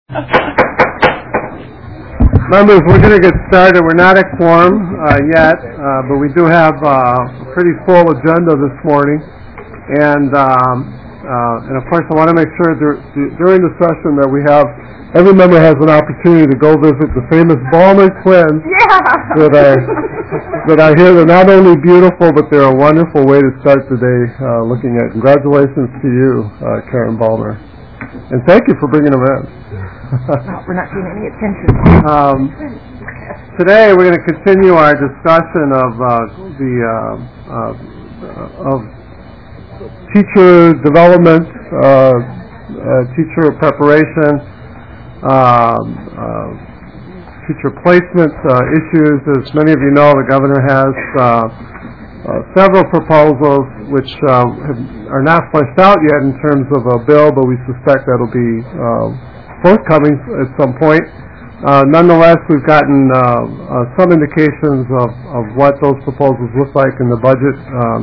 Members, we're going to get started. We're not at quorum yet, but we do have a pretty full agenda this morning. And of course, I want to make sure during the session that we have every member has an opportunity to go visit the famous Ballmer twins. Yeah. That I hear they're not only beautiful, but they're a wonderful way to start the day looking at. Congratulations to you, Karen Ballmer. And thank you for bringing them in. We're not getting any attention. Today we're going to continue our discussion of teacher development, teacher preparation, teacher placement issues. As many of you know, the governor has several proposals which are not fleshed out yet in terms of a bill, but we suspect that'll be forthcoming at some point. Nonetheless, we've gotten some indications of what those proposals look like in the budget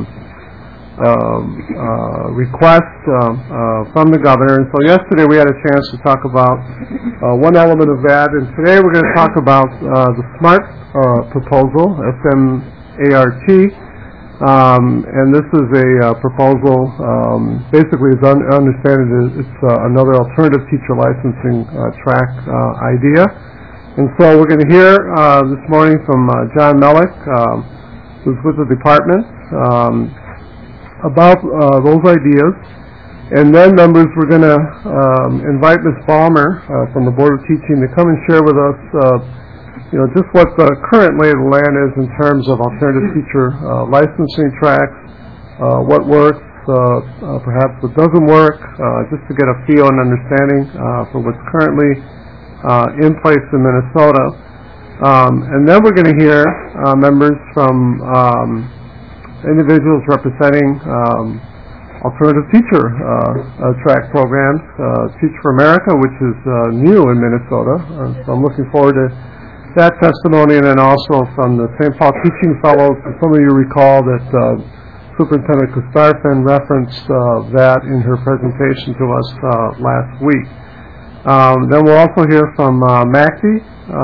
request from the governor. And so yesterday we had a chance to talk about one element of that, and today we're going to talk about the SMART proposal, SMART. And this is a proposal, basically as I understand it, it's another alternative teacher licensing track idea. And so we're going to hear this morning from John Mellick, who's with the department, about those ideas. And then, members, we're going to invite Ms. Ballmer from the Board of Teaching to come and share with us just what the current lay of the land is in terms of alternative teacher licensing tracks, what works, perhaps what doesn't work, just to get a feel and understanding for what's currently in place in Minnesota. And then we're going to hear members from individuals representing alternative teacher track programs, Teach for America, which is new in Minnesota. So I'm looking forward to that testimony, and then also from the St. Paul Teaching Fellows. Some of you recall that Superintendent Kostarfin referenced that in her presentation to us last week. Then we'll also hear from MACD,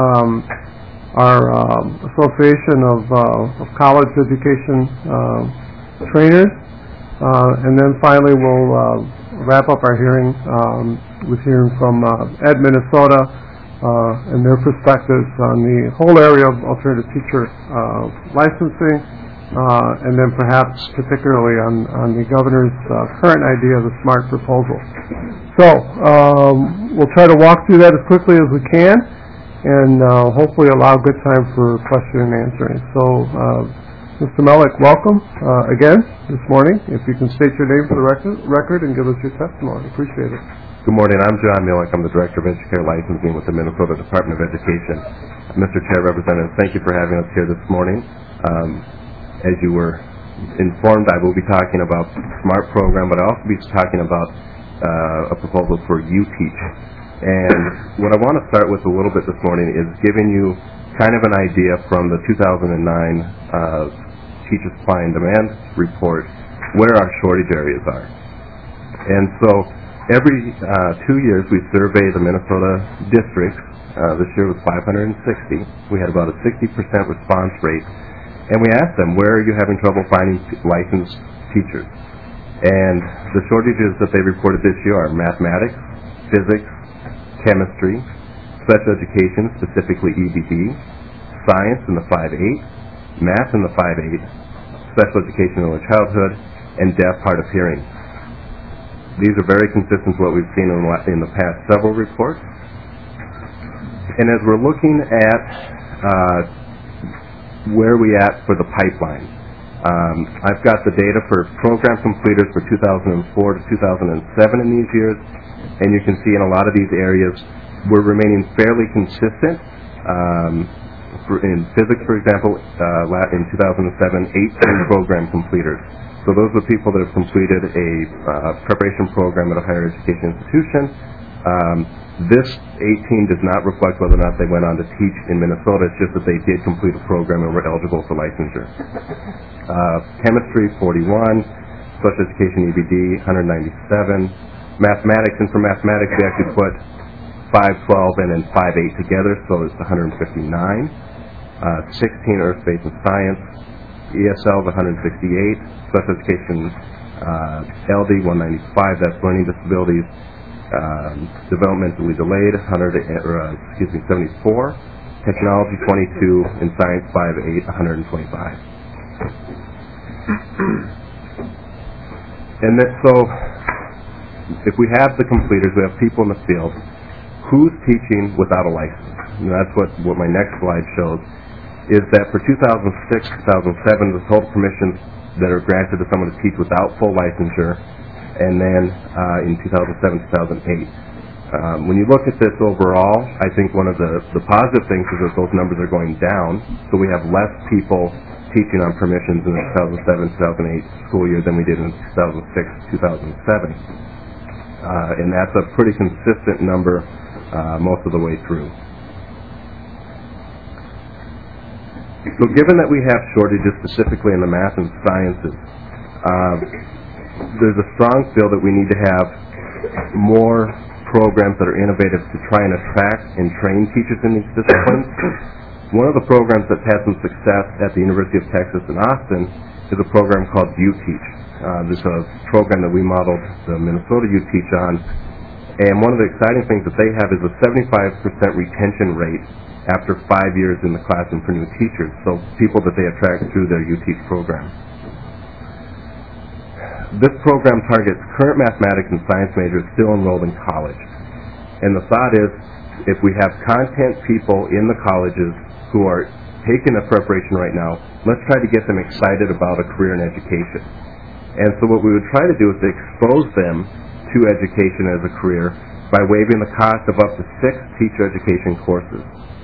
our Association of College Education Trainers, and then finally we'll wrap up our hearing with hearing from Ed Minnesota, and their perspectives on the whole area of alternative teacher licensing, and then perhaps particularly on the governor's current idea of the SMART proposal. So we'll try to walk through that as quickly as we can, and hopefully allow good time for question and answering. So Mr. Mellick, welcome again this morning. If you can state your name for the record and give us your testimony. Appreciate it. Good morning. I'm John Mellick. I'm the Director of Educator Licensing with the Minnesota Department of Education. Mr. Chair, Representatives, thank you for having us here this morning. As you were informed, I will be talking about the SMART program, but I'll also be talking about a proposal for UTeach. And what I want to start with a little bit this morning is giving you kind of an idea from the 2009 Teacher Supply and Demand report where our shortage areas are. And so every 2 years we survey the Minnesota districts. This year was 560. We had about a 60% response rate. And we asked them, where are you having trouble finding licensed teachers? And the shortages that they reported this year are mathematics, physics, chemistry, special education, specifically EBD, science in the 5-8, math in the 5-8, special education in early childhood, and deaf, hard of hearing. These are very consistent with what we've seen in the past several reports. And as we're looking at where we at for the pipeline, I've got the data for program completers for 2004 to 2007 in these years, and you can see in a lot of these areas we're remaining fairly consistent. In physics, for example, in 2007, 18 program completers. So those are people that have completed a preparation program at a higher education institution. This 18 does not reflect whether or not they went on to teach in Minnesota. It's just that they did complete a program and were eligible for licensure. Chemistry, 41. Special education EBD, 197. Mathematics, and for mathematics we actually put 512, and then 58 together, so it's 159. 16 Earth, Space, and Science. ESL is 168. Special Education LD 195, that's learning disabilities. Developmentally delayed 74. Technology 22, and Science 58, 125. And that, so if we have the completers, we have people in the field, who's teaching without a license? And that's what my next slide shows, is that for 2006, 2007, the total permissions that are granted to someone to teach without full licensure, and then in 2007, 2008. When you look at this overall, I think one of the positive things is that those numbers are going down, so we have less people teaching on permissions in the 2007-2008 school year than we did in 2006-2007. And that's a pretty consistent number most of the way through. So given that we have shortages specifically in the math and sciences, there's a strong feel that we need to have more programs that are innovative to try and attract and train teachers in these disciplines. One of the programs that's had some success at the University of Texas in Austin is a program called UTeach. This is a program that we modeled the Minnesota UTeach on. And one of the exciting things that they have is a 75% retention rate after 5 years in the classroom for new teachers, so people that they attract through their UTeach program. This program targets current mathematics and science majors still enrolled in college. And the thought is, if we have content people in the colleges who are taking the preparation right now, let's try to get them excited about a career in education. And so what we would try to do is to expose them to education as a career by waiving the cost of up to 6 teacher education courses.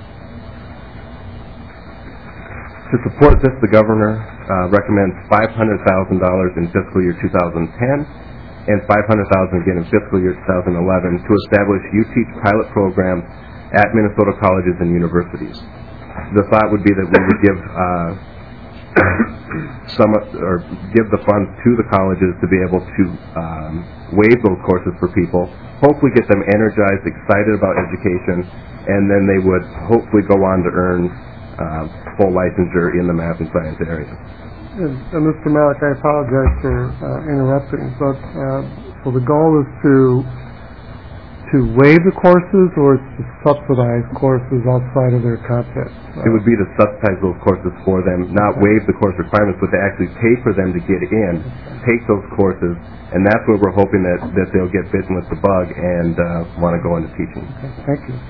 To support this, the governor recommends $500,000 in fiscal year 2010 and $500,000 again in fiscal year 2011 to establish UTeach pilot programs at Minnesota colleges and universities. The thought would be that we would give give the funds to the colleges to be able to waive those courses for people, hopefully get them energized, excited about education, and then they would hopefully go on to earn full licensure in the math and science area. And Mr. Malik, I apologize for interrupting, but so the goal is to waive the courses, or it's to subsidize courses outside of their content? It would be to subsidize those courses for them, not waive the course requirements, but to actually pay for them to get in, take those courses, and that's where we're hoping that they'll get bitten with the bug and want to go into teaching. Okay, thank you.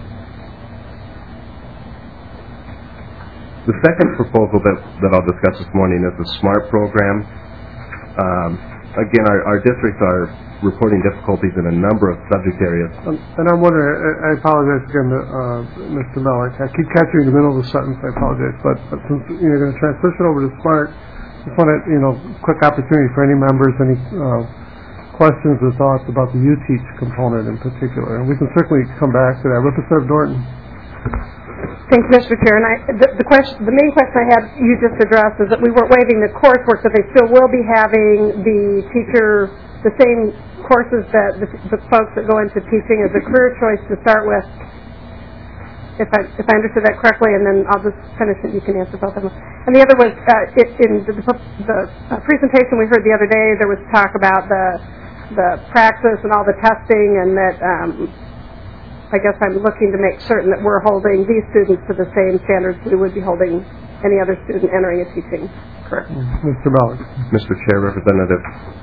The second proposal that I'll discuss this morning is the SMART program. Again, our districts are reporting difficulties in a number of subject areas. And I'm wondering, I apologize again to Mr. Malik. I keep catching you in the middle of the sentence, I apologize. But since you're going to transition over to SMART, just want to, quick opportunity for any members, any questions or thoughts about the UTeach component in particular. And we can certainly come back to that. Representative Norton. Thank you, Mr. Chair. And the main question I had you just addressed is that we weren't waiving the coursework, but they still will be having the same courses that the folks that go into teaching as a career choice to start with. If I understood that correctly, and then I'll just finish it. You can answer both of them. And the other was in the presentation we heard the other day. There was talk about the praxis and all the testing, and that. I guess I'm looking to make certain that we're holding these students to the same standards we would be holding any other student entering a teaching. Correct. Mr. Malik. Mr. Chair, Representative,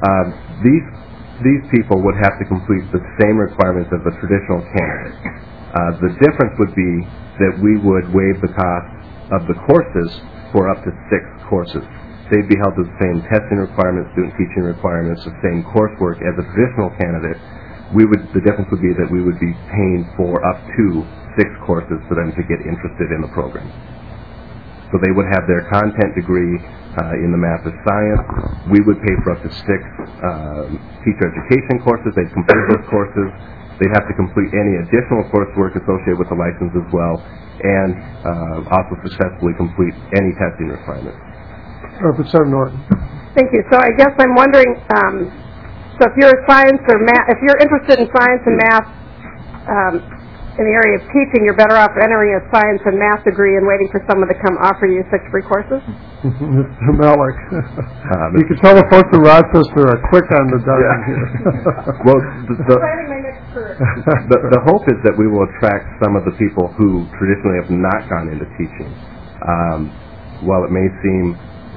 these people would have to complete the same requirements as a traditional candidate. The difference would be that we would waive the cost of the courses for up to 6 courses. They'd be held to the same testing requirements, student teaching requirements, the same coursework as a traditional candidate. The difference would be that we would be paying for up to 6 courses for them to get interested in the program. So they would have their content degree in the math or science. We would pay for up to 6 teacher education courses. They'd complete those courses. They'd have to complete any additional coursework associated with the license as well, and also successfully complete any testing requirements. Representative Norton. Thank you. So I guess I'm wondering. So if you're a science or math, if you're interested in science and math in the area of teaching, you're better off entering a science and math degree and waiting for someone to come offer you 6 free courses? Mr. Melick. You can tell the folks in Rochester are quick on the dial here. Well, Planning my next career. the hope is that we will attract some of the people who traditionally have not gone into teaching. While it may seem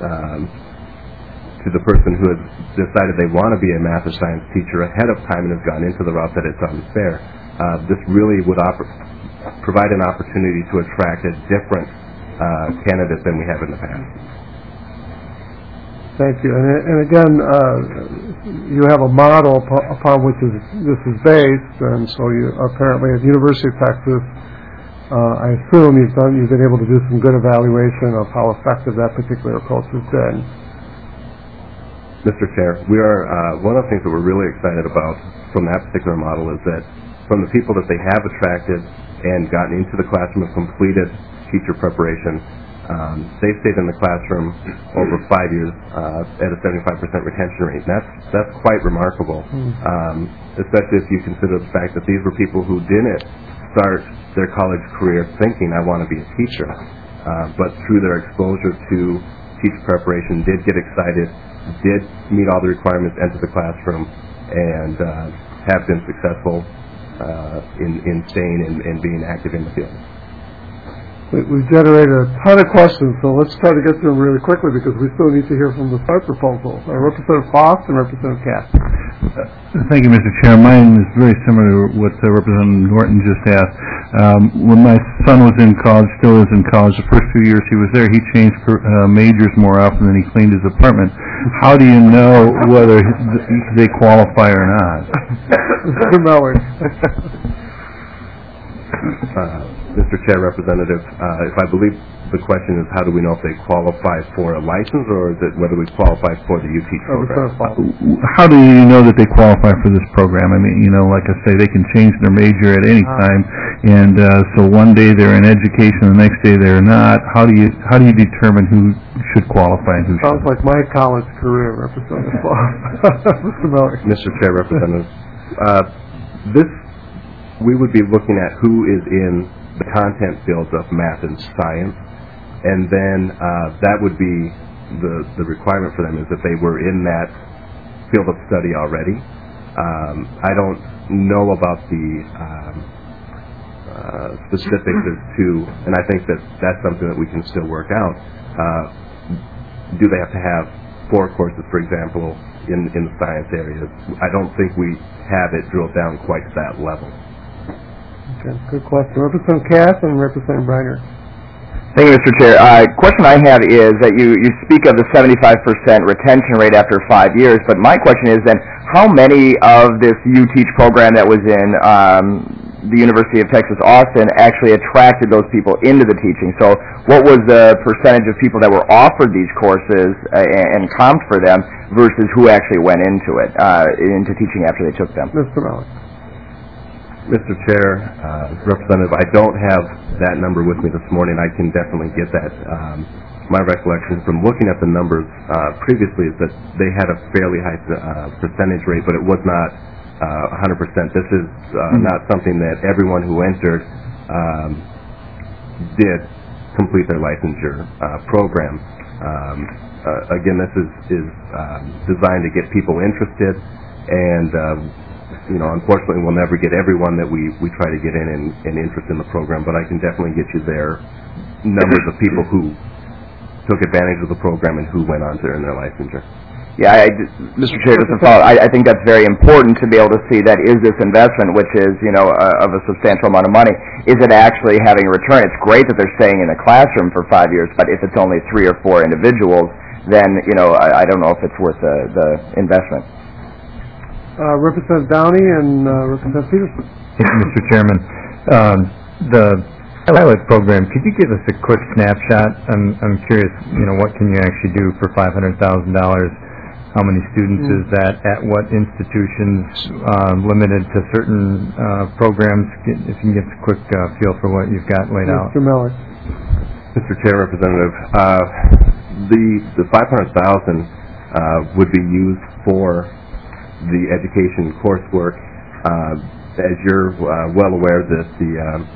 to the person who has decided they want to be a math or science teacher ahead of time and has gone into the route that it's unfair, this really would provide an opportunity to attract a different candidate than we have in the past. Thank you. And again, you have a model upon which this is based, and so you apparently at the University of Texas, I assume you've been able to do some good evaluation of how effective that particular approach has been. Mr. Chair, we are one of the things that we're really excited about from that particular model is that from the people that they have attracted and gotten into the classroom and completed teacher preparation, they've stayed in the classroom over 5 years at a 75% retention rate. And that's quite remarkable, especially if you consider the fact that these were people who didn't start their college career thinking, I want to be a teacher, but through their exposure to teacher preparation did get excited, did meet all the requirements, enter the classroom, and have been successful in staying and being active in the field. We've generated a ton of questions, so let's try to get through them really quickly because we still need to hear from the START proposal. Representative Foss and Representative Cass. Thank you, Mr. Chair. Mine is very similar to what Representative Norton just asked. When my son was in college, still is in college, the first 2 years he was there, he changed majors more often than he cleaned his apartment. How do you know whether they qualify or not? Mr. Miller. Mr. Chair, Representative, if I believe the question is how do we know if they qualify for a license or is it whether we qualify for the UT program? How do you know that they qualify for this program? I mean, like I say, they can change their major at any time, and so one day they're in education, the next day they're not. How do you determine who should qualify and who shouldn't? Sounds like my college career, Representative Foss. Mr. Miller. Mr. Chair, Representative, we would be looking at who is in the content fields of math and science, and then that would be the requirement for them is that they were in that field of study already. I don't know about the specifics as to, and I think that's something that we can still work out. Do they have to have 4 courses, for example, in the science areas? I don't think we have it drilled down quite to that level. Okay, good question. Representative Cass and Representative Briner. Thank you, Mr. Chair. Question I have is that you speak of the 75% retention rate after 5 years, but my question is then how many of this U-Teach program that was in the University of Texas, Austin, actually attracted those people into the teaching? So what was the percentage of people that were offered these courses and comped for them versus who actually went into it, into teaching after they took them? Mr. Malik. Mr. Chair, Representative, I don't have that number with me this morning. I can definitely get that. My recollection from looking at the numbers previously is that they had a fairly high percentage rate, but it was not 100%. This is not something that everyone who entered did complete their licensure program. Again, this is designed to get people interested, and unfortunately, we'll never get everyone that we try to get in and interest in the program, but I can definitely get you their numbers of people who took advantage of the program and who went on to earn their licensure. Yeah, Mr. Chair, just to follow, I think that's very important to be able to see that is this investment, which is, of a substantial amount of money, is it actually having a return? It's great that they're staying in a classroom for 5 years, but if it's only 3 or 4 individuals, then, I don't know if it's worth the investment. Representative Downey and Representative Peterson. Thank you, Mr. Chairman. The pilot program, could you give us a quick snapshot? I'm curious, what can you actually do for $500,000? How many students is that? At what institutions? Limited to certain programs? If you can give us a quick feel for what you've got laid out. Mr. Miller. Mr. Chair, Representative, the $500,000 would be used for the education coursework, as you're well aware, that the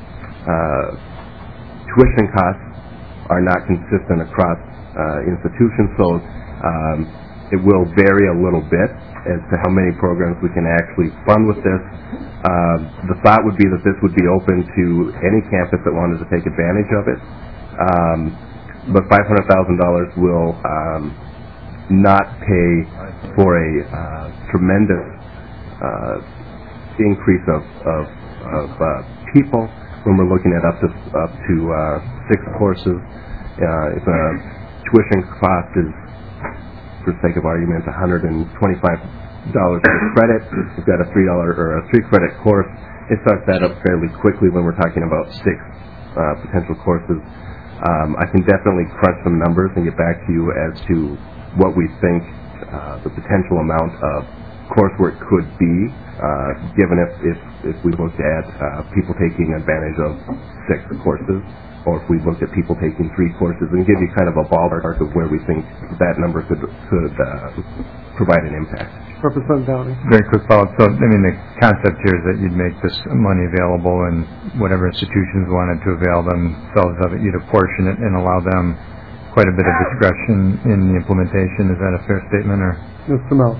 tuition costs are not consistent across institutions, so it will vary a little bit as to how many programs we can actually fund with this. The thought would be that this would be open to any campus that wanted to take advantage of it, but $500,000 will not pay for a tremendous increase of people when we're looking at up to 6 courses. If a tuition cost is, for sake of argument, $125 per credit, we've got a $3 or a 3-credit course. It starts that up fairly quickly when we're talking about 6 potential courses. I can definitely crunch some numbers and get back to you as to what we think the potential amount of coursework could be, given if we looked at people taking advantage of 6 courses, or if we looked at people taking 3 courses, and give you kind of a ballpark of where we think that number could provide an impact. Representative Downey. Very quick follow-up. So, I mean, the concept here is that you'd make this money available, and whatever institutions wanted to avail themselves of it, you'd apportion it and allow them quite a bit of discretion in the implementation. Is that a fair statement, or? Mr. Mel.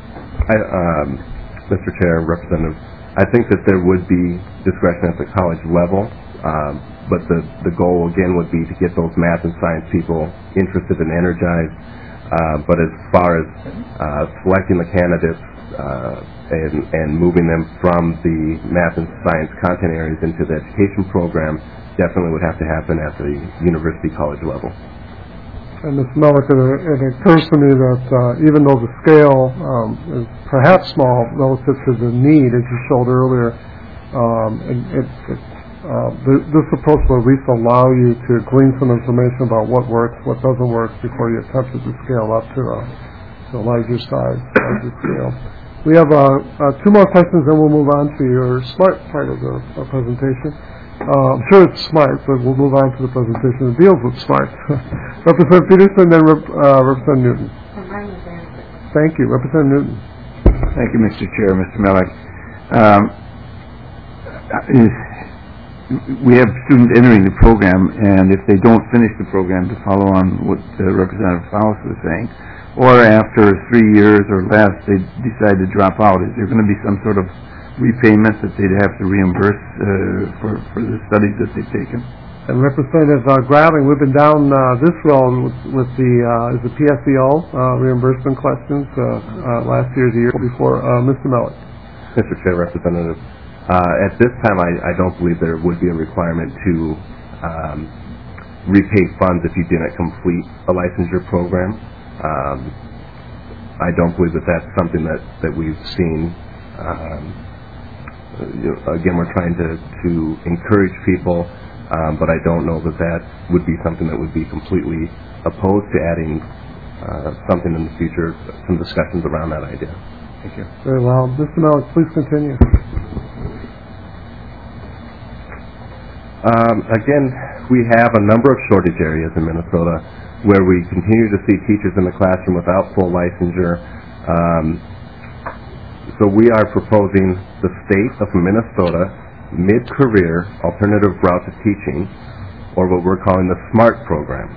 Mr. Chair, Representative, I think that there would be discretion at the college level, but the goal, again, would be to get those math and science people interested and energized. But as far as selecting the candidates and moving them from the math and science content areas into the education program, definitely would have to happen at the university college level. And Ms. Mellick, it occurs to me that even though the scale is perhaps small relative to the need, as you showed earlier, this approach will at least allow you to glean some information about what works, what doesn't work, before you attempt to scale up to a larger size, larger scale. We have 2 more questions, then we'll move on to your SMART part of the presentation. I'm sure it's SMART, but we'll move on to the presentation that deals with SMART. Representative Peterson, then Representative Newton. Thank you. Representative Newton. Thank you, Mr. Chair. Mr. Mellick. We have students entering the program, and if they don't finish the program, to follow on what Representative Faust was saying, or after 3 years or less, they decide to drop out, is there going to be some sort of repayment that they'd have to reimburse for the studies that they've taken? And Representative Graving, we've been down this road with the PSEO reimbursement questions last year, the year before. Mr. Mellick. Mr. Chair, Representative, at this time I don't believe there would be a requirement to repay funds if you didn't complete a licensure program. I don't believe that that's something that we've seen. Again, we're trying to encourage people, but I don't know that would be something that would be completely opposed to adding something in the future, some discussions around that idea. Thank you. Very well. Mr. Mellick, please continue. Again, we have a number of shortage areas in Minnesota where we continue to see teachers in the classroom without full licensure. So we are proposing the State of Minnesota Mid-Career Alternative Route to Teaching, or what we're calling the SMART program,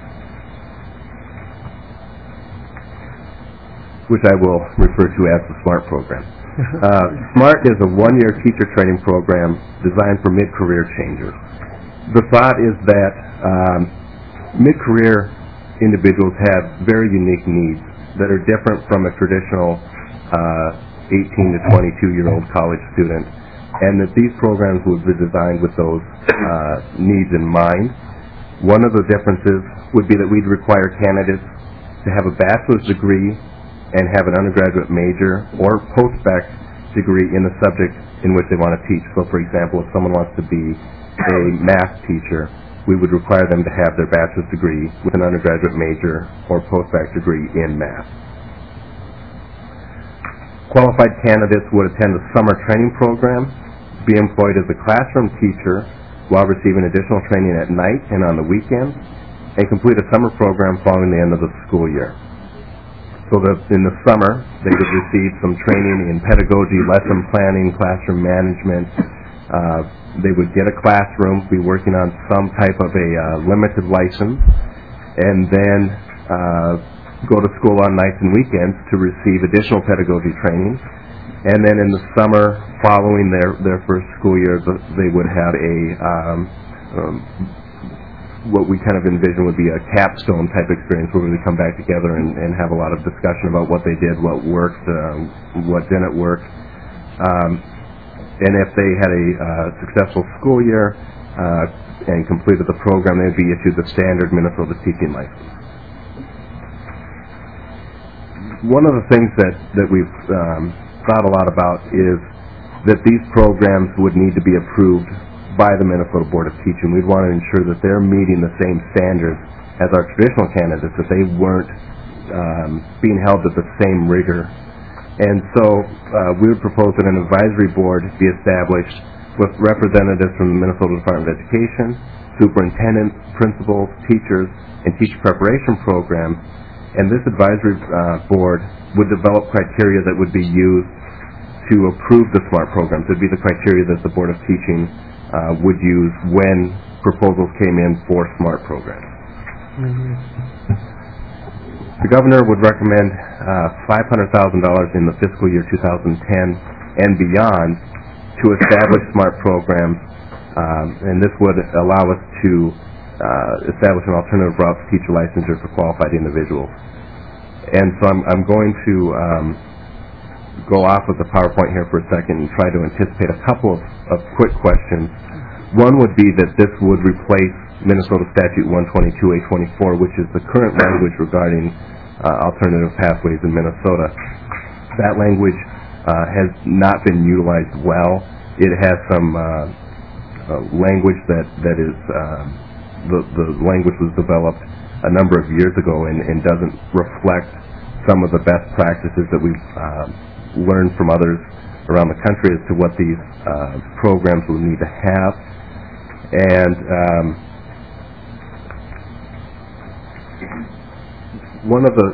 which I will refer to as the SMART program. SMART is a 1-year teacher training program designed for mid-career changers. The thought is that mid-career individuals have very unique needs that are different from a traditional 18 to 22-year-old college student, and that these programs would be designed with those needs in mind. One of the differences would be that we'd require candidates to have a bachelor's degree and have an undergraduate major or post-bac degree in the subject in which they want to teach. So, for example, if someone wants to be a math teacher, we would require them to have their bachelor's degree with an undergraduate major or post-bac degree in math. Qualified candidates would attend a summer training program, be employed as a classroom teacher while receiving additional training at night and on the weekends, and complete a summer program following the end of the school year. So So that in the summer, they would receive some training in pedagogy, lesson planning, classroom management. They would get a classroom, be working on some type of a limited license, and then go to school on nights and weekends to receive additional pedagogy training. And then in the summer following their first school year, they would have a what we kind of envision would be a capstone type experience where we would come back together and have a lot of discussion about what they did, what worked, what didn't work. And if they had a successful school year and completed the program, they would be issued the standard Minnesota teaching license. One of the things that we've thought a lot about is that these programs would need to be approved by the Minnesota Board of Teaching. We'd want to ensure that they're meeting the same standards as our traditional candidates, that they weren't being held to the same rigor. And so we would propose that an advisory board be established with representatives from the Minnesota Department of Education, superintendents, principals, teachers, and teacher preparation programs. And this advisory board would develop criteria that would be used to approve the SMART programs. It would be the criteria that the Board of Teaching would use when proposals came in for SMART programs. Mm-hmm. The governor would recommend $500,000 in the fiscal year 2010 and beyond to establish SMART programs, and this would allow us to establish an alternative route to teacher licensure for qualified individuals. And so I'm going to go off of the PowerPoint here for a second and try to anticipate a couple of quick questions. One would be that this would replace Minnesota Statute 122A24, which is the current language regarding alternative pathways in Minnesota. That language has not been utilized well. It has some language that is, the language was developed a number of years ago and doesn't reflect some of the best practices that we've learned from others around the country as to what these programs will need to have. And one of the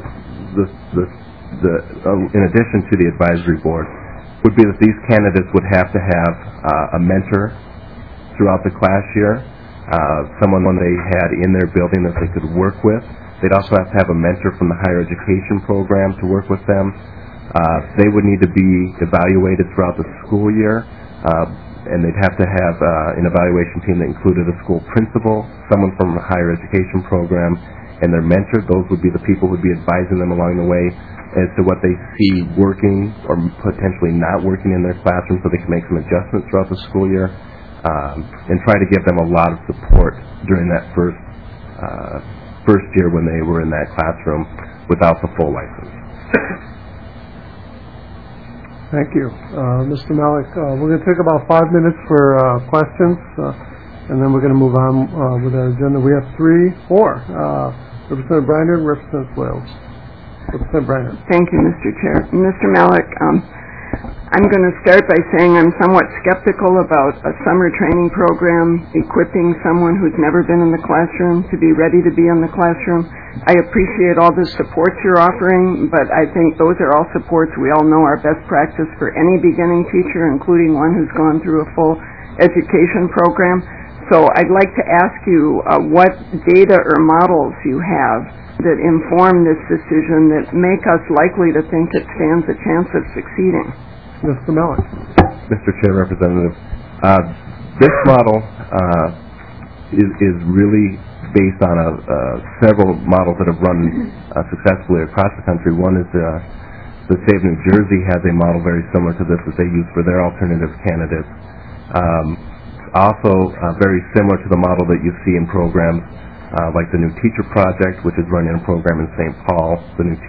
in addition to the advisory board would be that these candidates would have to have a mentor throughout the class year, someone they had in their building that they could work with. They'd also have to have a mentor from the higher education program to work with them. They would need to be evaluated throughout the school year, and they'd have to have an evaluation team that included a school principal, someone from a higher education program, and their mentor. Those would be the people who would be advising them along the way as to what they see working or potentially not working in their classroom, so they can make some adjustments throughout the school year, and try to give them a lot of support during that first year when they were in that classroom without the full license. Thank you. Mr. Malik, we're going to take about 5 minutes for questions, and then we're going to move on with our agenda. We have 4. Representative Briner and Representative Wales. Representative Briner. Thank you, Mr. Chair. Mr. Malik, I'm going to start by saying I'm somewhat skeptical about a summer training program equipping someone who's never been in the classroom to be ready to be in the classroom. I appreciate all the supports you're offering, but I think those are all supports we all know are best practice for any beginning teacher, including one who's gone through a full education program. So I'd like to ask you what data or models you have that inform this decision that make us likely to think it stands a chance of succeeding. Mr. Malik. Mr. Chair, Representative, this model is really based on several models that have run successfully across the country. One is the state of New Jersey has a model very similar to this that they use for their alternative candidates. Also very similar to the model that you see in programs like the New Teacher Project, which is running a program in St. Paul, the New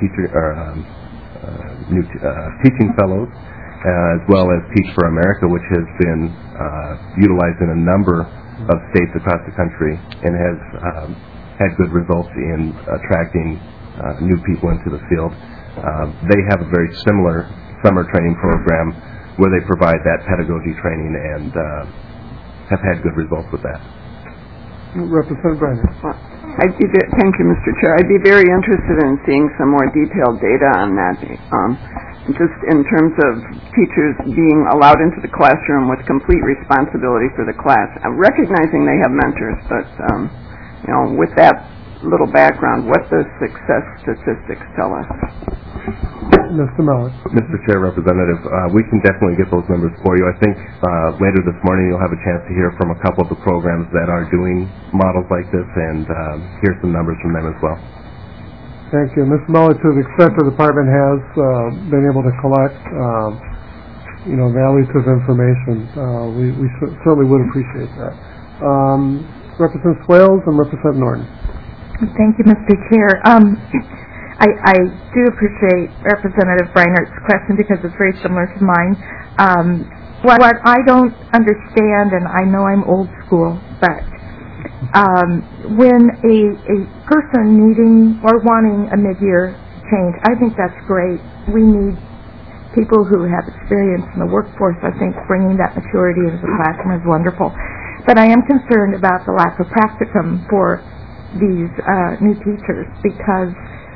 Teaching Fellows, as well as Teach for America, which has been utilized in a number of states across the country and has had good results in attracting new people into the field. They have a very similar summer training program where they provide that pedagogy training and have had good results with that. Representative Brennan. Thank you, Mr. Chair. I'd be very interested in seeing some more detailed data on that, just in terms of teachers being allowed into the classroom with complete responsibility for the class. Recognizing they have mentors, but, with that little background, what the success statistics tell us. Mr. Malik. Mr. Chair, Representative, we can definitely get those numbers for you. I think later this morning you'll have a chance to hear from a couple of the programs that are doing models like this and hear some numbers from them as well. Thank you. Mr. Malik, to the extent the department has been able to collect, valuable information, we certainly would appreciate that. Representative Swales and Representative Norton. Thank you, Mr. Chair. I do appreciate Representative Breinert's question because it's very similar to mine. What I don't understand, and I know I'm old school, but when a person needing or wanting a mid-year change, I think that's great. We need people who have experience in the workforce. I think bringing that maturity into the classroom is wonderful. But I am concerned about the lack of practicum for these new teachers because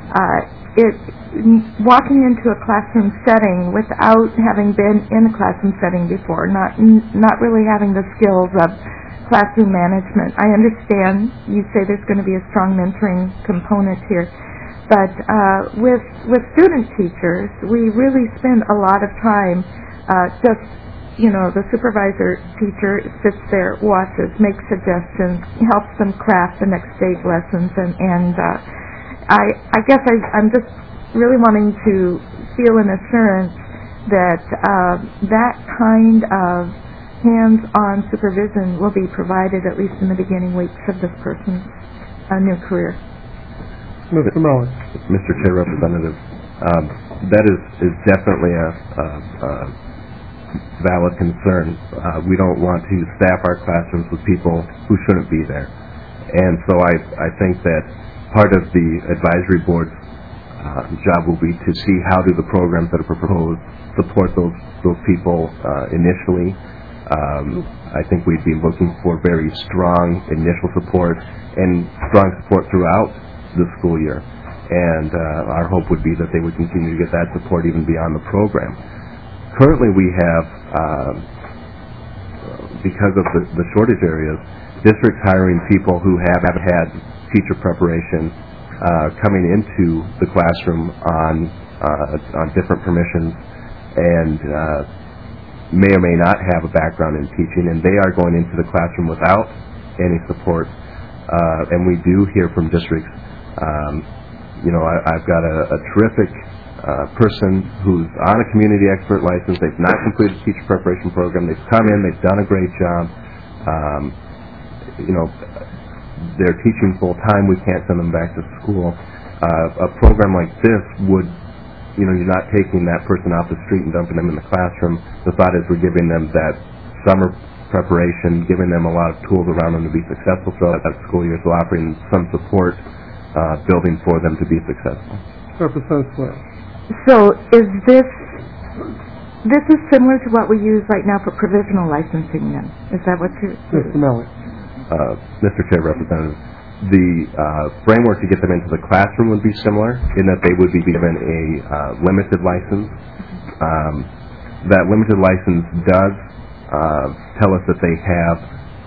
walking into a classroom setting without having been in a classroom setting before, not really having the skills of classroom management. I understand you say there's going to be a strong mentoring component here, but with student teachers, we really spend a lot of time the supervisor teacher sits there, watches, makes suggestions, helps them craft the next stage lessons, and I guess I'm just really wanting to feel an assurance that that kind of hands-on supervision will be provided at least in the beginning weeks of this person's new career. Mr. Mullen. Mr. Chair, Representative, that is definitely a valid concern. We don't want to staff our classrooms with people who shouldn't be there. And so I think that part of the advisory board's job will be to see how do the programs that are proposed support those people initially. I think we'd be looking for very strong initial support and strong support throughout the school year. And our hope would be that they would continue to get that support even beyond the program. Currently we have, because of the shortage areas, districts hiring people who have had teacher preparation coming into the classroom on different permissions and may or may not have a background in teaching, and they are going into the classroom without any support. And we do hear from districts, I've got a terrific person who's on a community expert license. They've not completed the teacher preparation program. They've come in. They've done a great job. They're teaching full time. We can't send them back to school. A program like this would, you're not taking that person off the street and dumping them in the classroom. The thought is we're giving them that summer preparation, giving them a lot of tools around them to be successful throughout that school year, so offering some support building for them to be successful. So is this is similar to what we use right now for provisional licensing then? Is that what you're... Mr. Malley. Mr. Chair, Representative, the framework to get them into the classroom would be similar in that they would be given a limited license. That limited license does tell us that they have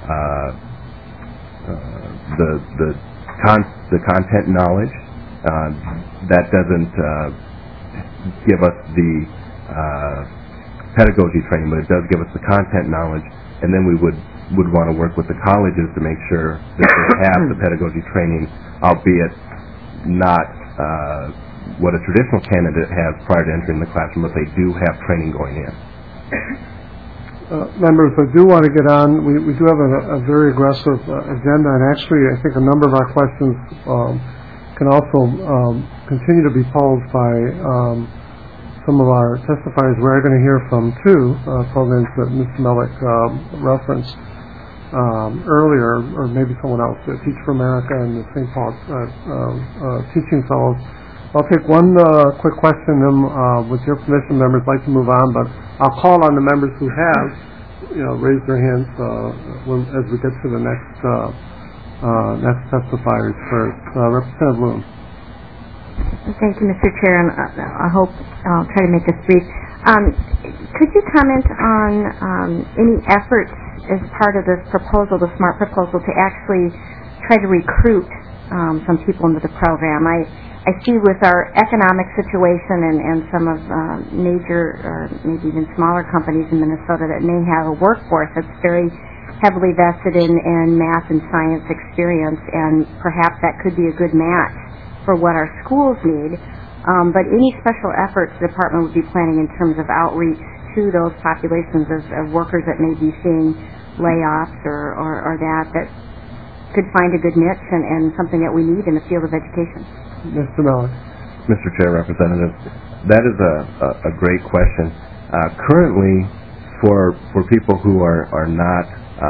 the content knowledge. That doesn't give us the pedagogy training, but it does give us the content knowledge, and then we would want to work with the colleges to make sure that they have the pedagogy training, albeit not what a traditional candidate has prior to entering the classroom, but they do have training going in. Members, I do want to get on. We do have a very aggressive agenda, and actually I think a number of our questions can also continue to be posed by some of our testifiers. We're going to hear from two programs that Mr. Melick referenced earlier, or maybe someone else, Teach for America and the St. Paul Teaching Fellows. I'll take one quick question, and with your permission, members, I'd like to move on, but I'll call on the members who have, raised their hands as we get to the next that testifiers first. Representative Bloom. Thank you, Mr. Chair, and I hope I'll try to make this brief. Could you comment on any efforts as part of this proposal, the SMART proposal, to actually try to recruit some people into the program? I see with our economic situation and some of major or maybe even smaller companies in Minnesota that may have a workforce that's very heavily vested in math and science experience, and perhaps that could be a good match for what our schools need. But any special efforts the department would be planning in terms of outreach to those populations of workers that may be seeing layoffs or that could find a good niche and something that we need in the field of education. Mr. Miller. Mr. Chair, Representative, that is a great question. Currently, for people who are not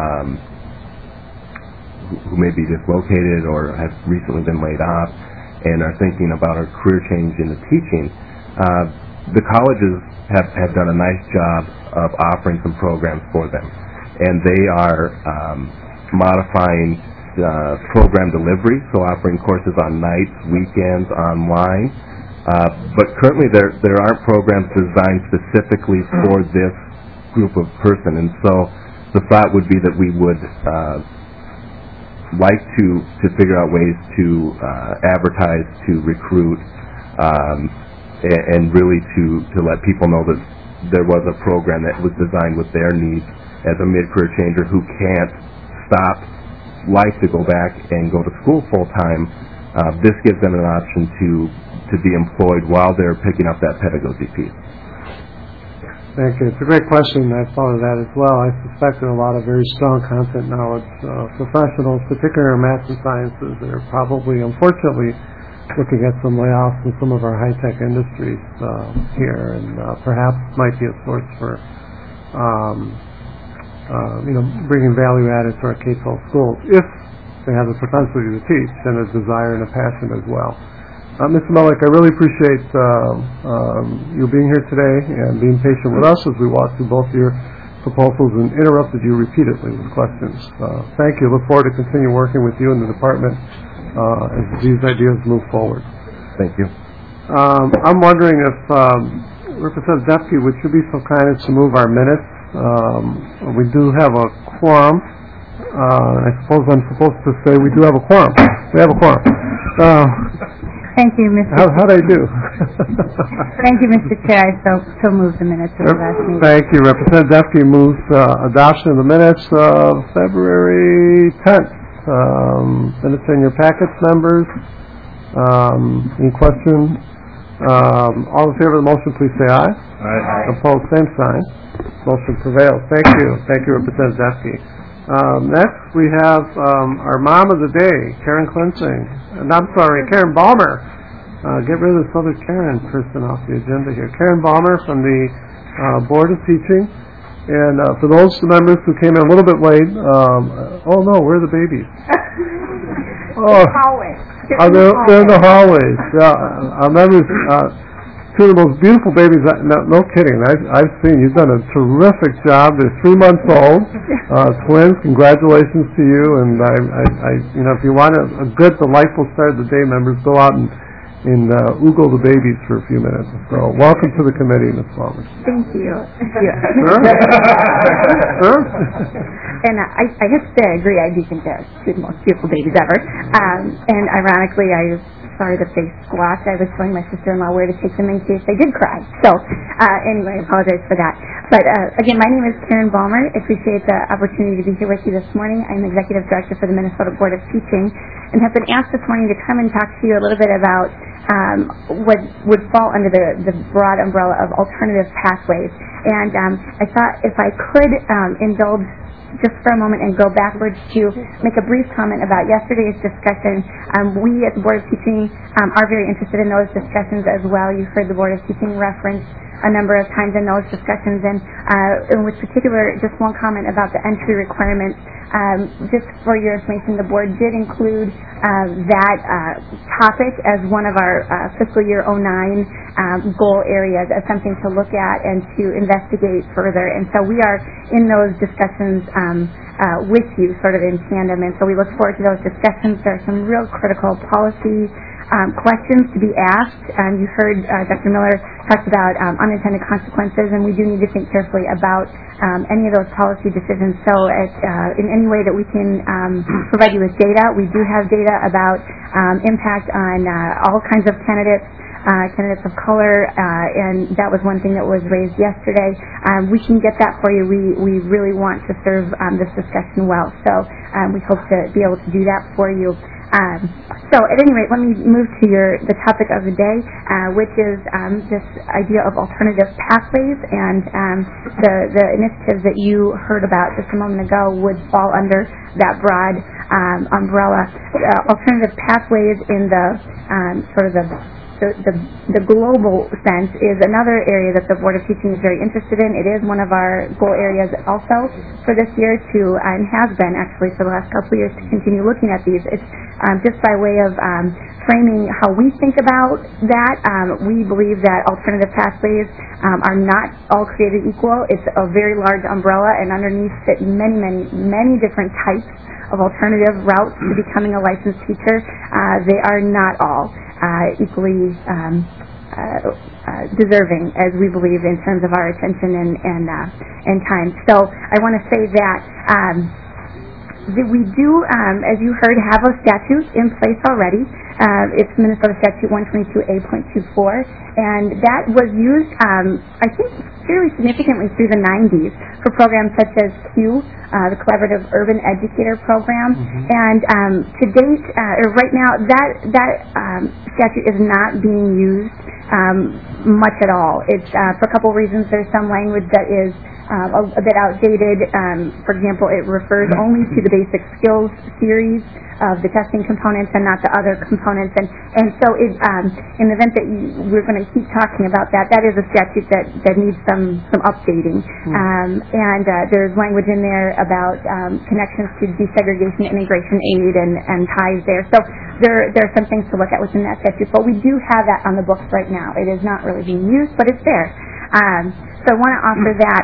who may be dislocated or have recently been laid off and are thinking about a career change in the teaching, the colleges have done a nice job of offering some programs for them, and they are modifying program delivery, so offering courses on nights, weekends, online. But currently there aren't programs designed specifically for this group of person, and so the thought would be that we would like to figure out ways to advertise, to recruit, and really to let people know that there was a program that was designed with their needs as a mid-career changer who can't stop life to go back and go to school full-time. This gives them an option to be employed while they're picking up that pedagogy piece. Thank you. It's a great question. I thought of that as well. I suspect there are a lot of very strong content knowledge professionals, particularly in math and sciences, that are probably, unfortunately, looking at some layoffs in some of our high-tech industries here, and perhaps might be a source for bringing value added to our K-12 schools if they have the propensity to teach and a desire and a passion as well. Mr. Melick, I really appreciate you being here today and being patient with us as we walked through both your proposals and interrupted you repeatedly with questions. Thank you. Look forward to continue working with you in the department as these ideas move forward. Thank you. I'm wondering if Representative Depke, would you be so kind as to move our minutes? We do have a quorum. I suppose I'm supposed to say we do have a quorum. We have a quorum. Thank you, Mr. How'd I do? Thank you, Mr. Chair. I so move the minutes of the last meeting. Thank you. Representative Depke moves adoption of the minutes of February 10th. Minutes in your packets, members. Any questions? All in favor of the motion, please say aye. Aye. Opposed, same sign. Motion prevails. Thank you. Thank you, Representative Depke. Next, we have our mom of the day, Karen Klinsing. Karen Balmer. Get rid of this other Karen person off the agenda here. Karen Balmer from the Board of Teaching. And for those members who came in a little bit late, oh no, where are the babies? They're in the hallways. Our members, two of the most beautiful babies. No kidding. I've seen. You've done a terrific job. They're 3 months old, twins. Congratulations to you. And if you want a good, delightful start of the day, members, go out and oogle the babies for a few minutes. So, welcome to the committee, Ms. Palmer. Thank you. Sure. And I have to say, I agree. I do think they're two of the most beautiful babies ever. And ironically, I sorry that they squawked. I was telling my sister-in-law where to take them in case they did cry. So, anyway, I apologize for that. But, again, my name is Karen Balmer. I appreciate the opportunity to be here with you this morning. I'm Executive Director for the Minnesota Board of Teaching and have been asked this morning to come and talk to you a little bit about what would fall under the broad umbrella of alternative pathways. And I thought if I could indulge just for a moment and go backwards to make a brief comment about yesterday's discussion. We at the Board of Teaching are very interested in those discussions as well. You've heard the Board of Teaching referenced a number of times in those discussions, and with particular, just one comment about the entry requirements just for your information, the board did include that topic as one of our fiscal year 09 goal areas as something to look at and to investigate further. And so we are in those discussions with you sort of in tandem, and so we look forward to those discussions. There are some real critical policy questions to be asked. You heard Dr. Miller talk about unintended consequences, and we do need to think carefully about any of those policy decisions. So in any way that we can provide you with data, we do have data about impact on all kinds of candidates of color, and that was one thing that was raised yesterday. We can get that for you. We really want to serve this discussion well, so we hope to be able to do that for you. So at any rate, let me move to the topic of the day, which is this idea of alternative pathways, and the initiatives that you heard about just a moment ago would fall under that broad umbrella. Alternative pathways in the sort of the global sense is another area that the Board of Teaching is very interested in. It is one of our goal areas also for this year and has been actually for the last couple of years, to continue looking at these. It's just by way of framing how we think about that. We believe that alternative pathways are not all created equal. It's a very large umbrella, and underneath fit many different types of alternative routes to becoming a licensed teacher. They are not all equally deserving, as we believe, in terms of our attention and time. So I want to say that we do, as you heard, have a statute in place already. It's Minnesota Statute 122A.24, and that was used, I think, fairly significantly through the 90s for programs such as CUE, the Collaborative Urban Educator Program. And to date, or right now, that statute is not being used much at all. It's for a couple reasons. There's some language that is a bit outdated. For example, it refers only to the basic skills series of the testing components and not the other components. And so in the event that we're going to keep talking about that is a statute that needs some updating. And there's language in there about connections to desegregation, integration aid, and ties there. So there are some things to look at within that statute. But we do have that on the books right now. It is not really being used, but it's there. So I want to offer that.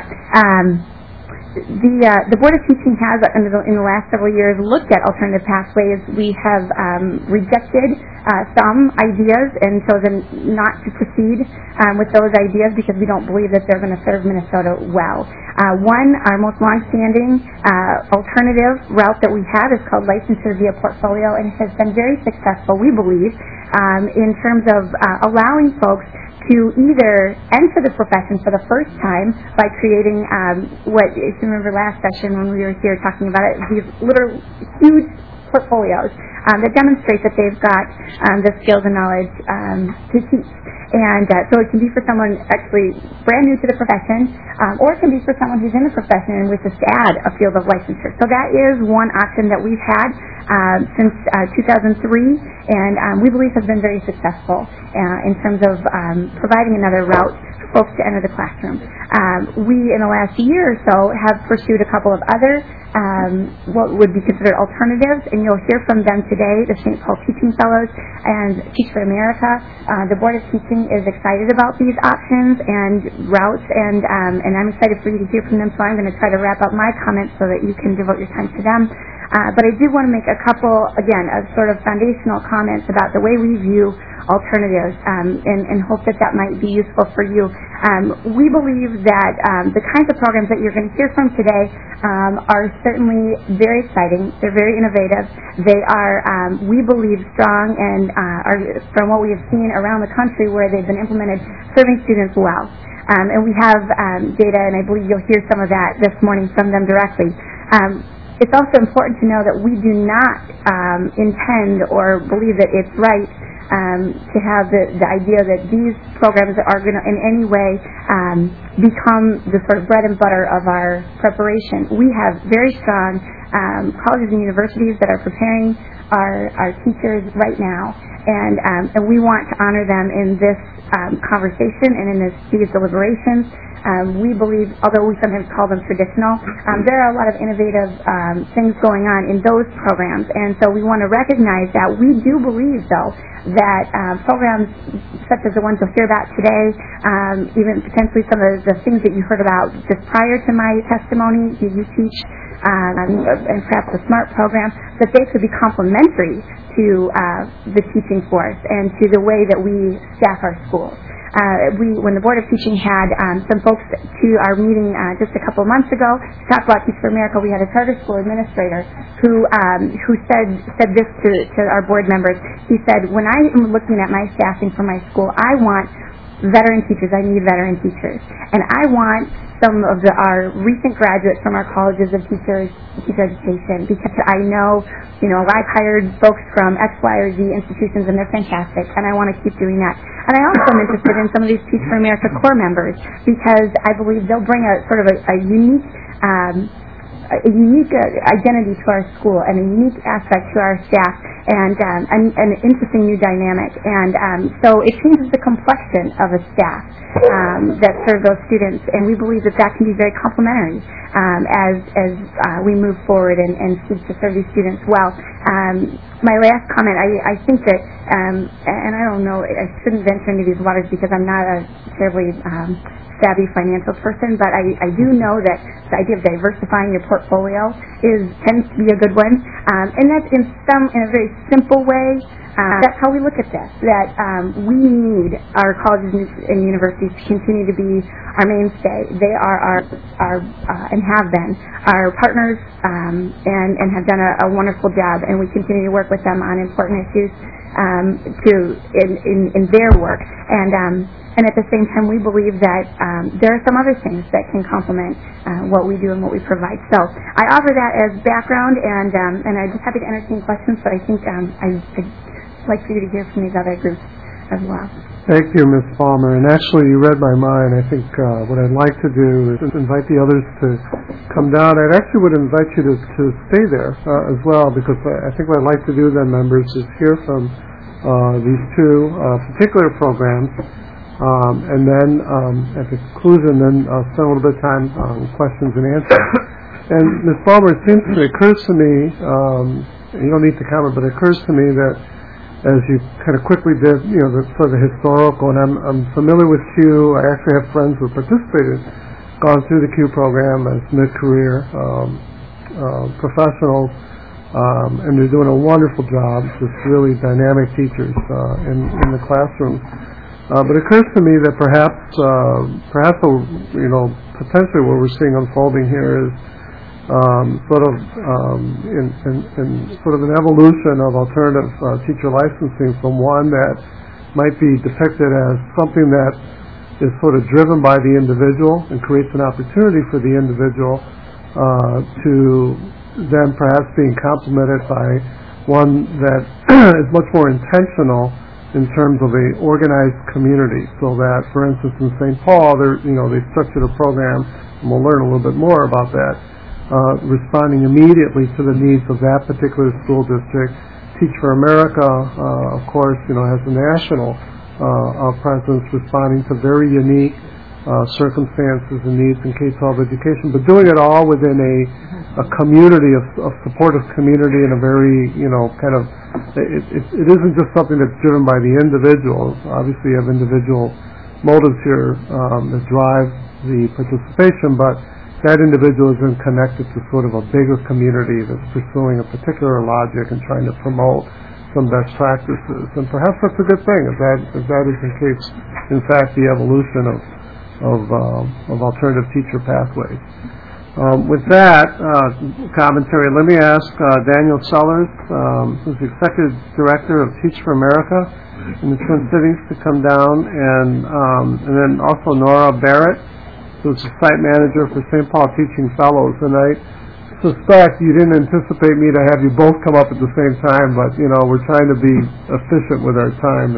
The Board of Teaching has, in the last several years, looked at alternative pathways. We have rejected some ideas and chosen not to proceed with those ideas because we don't believe that they're going to serve Minnesota well. Our most long-standing alternative route that we have is called licensure via portfolio, and it has been very successful, we believe, in terms of allowing folks to either enter the profession for the first time by creating what, if you remember last session when we were here talking about it, these little huge portfolios that demonstrate that they've got the skills and knowledge to teach. And so it can be for someone actually brand new to the profession, or it can be for someone who's in the profession and wishes to add a field of licensure. So that is one option that we've had since 2003, and we believe has been very successful in terms of providing another route for folks to enter the classroom. We, in the last year or so, have pursued a couple of other what would be considered alternatives, and you'll hear from them today, the St. Paul Teaching Fellows and Teach for America. The Board of Teaching is excited about these options and routes, and I'm excited for you to hear from them, so I'm going to try to wrap up my comments so that you can devote your time to them. But I did want to make a couple, again, of sort of foundational comments about the way we view alternatives and hope that might be useful for you. We believe that the kinds of programs that you're going to hear from today are certainly very exciting. They're very innovative. They are, we believe, strong and are, from what we have seen around the country where they've been implemented, serving students well. And we have data, and I believe you'll hear some of that this morning from them directly. It's also important to know that we do not intend or believe that it's right to have the idea that these programs are going to in any way become the sort of bread and butter of our preparation. We have very strong colleges and universities that are preparing our teachers right now, and we want to honor them in this conversation and in these deliberations. we believe, although we sometimes call them traditional, there are a lot of innovative things going on in those programs. And so we want to recognize that. We do believe, though, that programs such as the ones you'll hear about today, even potentially some of the things that you heard about just prior to my testimony, you teach, and perhaps the SMART program, that they could be complementary to the teaching force and to the way that we staff our schools. When the Board of Teaching had some folks to our meeting just a couple of months ago to talk about Teach for America, we had a charter school administrator who said this to our board members. He said, when I am looking at my staffing for my school, I want veteran teachers. I need veteran teachers. And I want some of our recent graduates from our colleges of teacher education, because I know, I've hired folks from X, Y, or Z institutions, and they're fantastic, and I want to keep doing that. And I also am interested in some of these Teach for America core members, because I believe they'll bring a sort of a unique identity to our school and a unique aspect to our staff, and an interesting new dynamic. And so it changes the complexion of a staff that serve those students, and we believe that can be very complementary as we move forward and seek to serve these students well. My last comment, I think that, and I don't know, I shouldn't venture into these waters because I'm not a terribly savvy financial person, but I do know that the idea of diversifying your portfolio tends to be a good one, and that's in a very simple way. That's how we look at this, that we need our colleges and universities to continue to be our mainstay. They are our and have been our partners, and have done a wonderful job, and we continue to work with them on important issues in their work. And at the same time, we believe that there are some other things that can complement what we do and what we provide. So I offer that as background, and I'm just happy to entertain questions, but I think I'd like for you to hear from these other groups as well. Thank you, Ms. Palmer. And actually, you read my mind. I think what I'd like to do is invite the others to come down. I actually would invite you to stay there as well, because I think what I'd like to do then, members, is hear from these two particular programs. And then at the conclusion, then spend a little bit of time on questions and answers. And Ms. Palmer, it occurs to me, you don't need to comment, but it occurs to me that as you kind of quickly did, the sort of historical, and I'm familiar with CUE. I actually have friends who participated, gone through the CUE program as mid-career professionals, and they're doing a wonderful job, just really dynamic teachers in the classroom. But it occurs to me that perhaps potentially what we're seeing unfolding here is sort of an evolution of alternative teacher licensing from one that might be depicted as something that is sort of driven by the individual and creates an opportunity for the individual to then perhaps being complemented by one that is much more intentional in terms of a organized community, so that, for instance, in St. Paul, they structured a program, and we'll learn a little bit more about that, responding immediately to the needs of that particular school district. Teach for America, of course, has a national presence, responding to very unique circumstances and needs in K-12 education, but doing it all within a community of supportive community, and a very it isn't just something that's driven by the individual. Obviously, you have individual motives here that drive the participation, but that individual is then connected to sort of a bigger community that's pursuing a particular logic and trying to promote some best practices. And perhaps that's a good thing, if that is in case, in fact, the evolution of alternative teacher pathways. With that commentary, let me ask Daniel Sellers, who's the Executive Director of Teach for America in the Twin Cities, to come down, and then also Nora Barrett, who's the Site Manager for St. Paul Teaching Fellows. And I suspect you didn't anticipate me to have you both come up at the same time, but we're trying to be efficient with our time,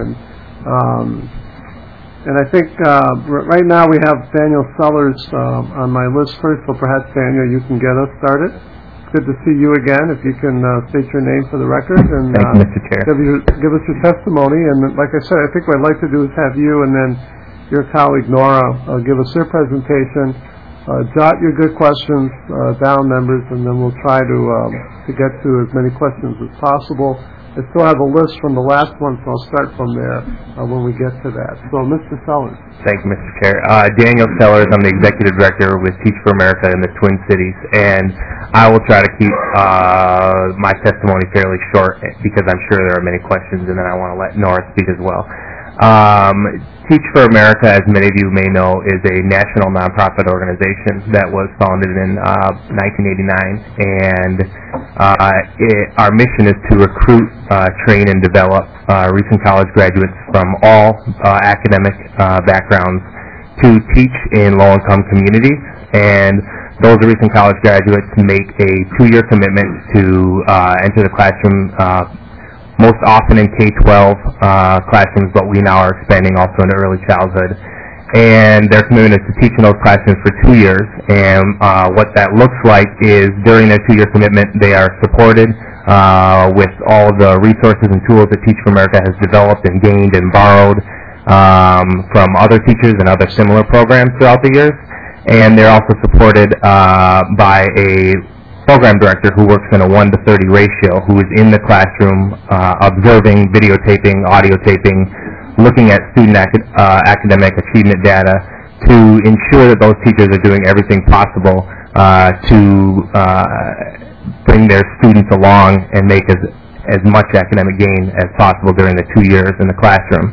and I think right now we have Daniel Sellers on my list first, so perhaps, Daniel, you can get us started. It's good to see you again. If you can state your name for the record and Thank you, Mr. Chair. give us your testimony. And like I said, I think what I'd like to do is have you and then your colleague Nora give us their presentation. Jot your good questions down, members, and then we'll try to get to as many questions as possible. I still have a list from the last one, so I'll start from there when we get to that. So, Mr. Sellers. Thank you, Mr. Chair. Daniel Sellers, I'm the Executive Director with Teach for America in the Twin Cities, and I will try to keep my testimony fairly short because I'm sure there are many questions, and then I want to let Nora speak as well. Teach for America, as many of you may know, is a national nonprofit organization that was founded in 1989, and our mission is to recruit, train, and develop recent college graduates from all academic backgrounds to teach in low-income communities. And those recent college graduates make a 2-year commitment to enter the classroom, most often in K-12 classrooms, but we now are expanding also into early childhood. And their commitment is to teach in those classrooms for 2 years. And what that looks like is during their 2-year commitment, they are supported with all the resources and tools that Teach for America has developed and gained and borrowed from other teachers and other similar programs throughout the years. And they're also supported by a program director who works in a 1-to-30 ratio, who is in the classroom observing, videotaping, audio taping, looking at student academic achievement data to ensure that those teachers are doing everything possible to bring their students along and make as much academic gain as possible during the 2 years in the classroom.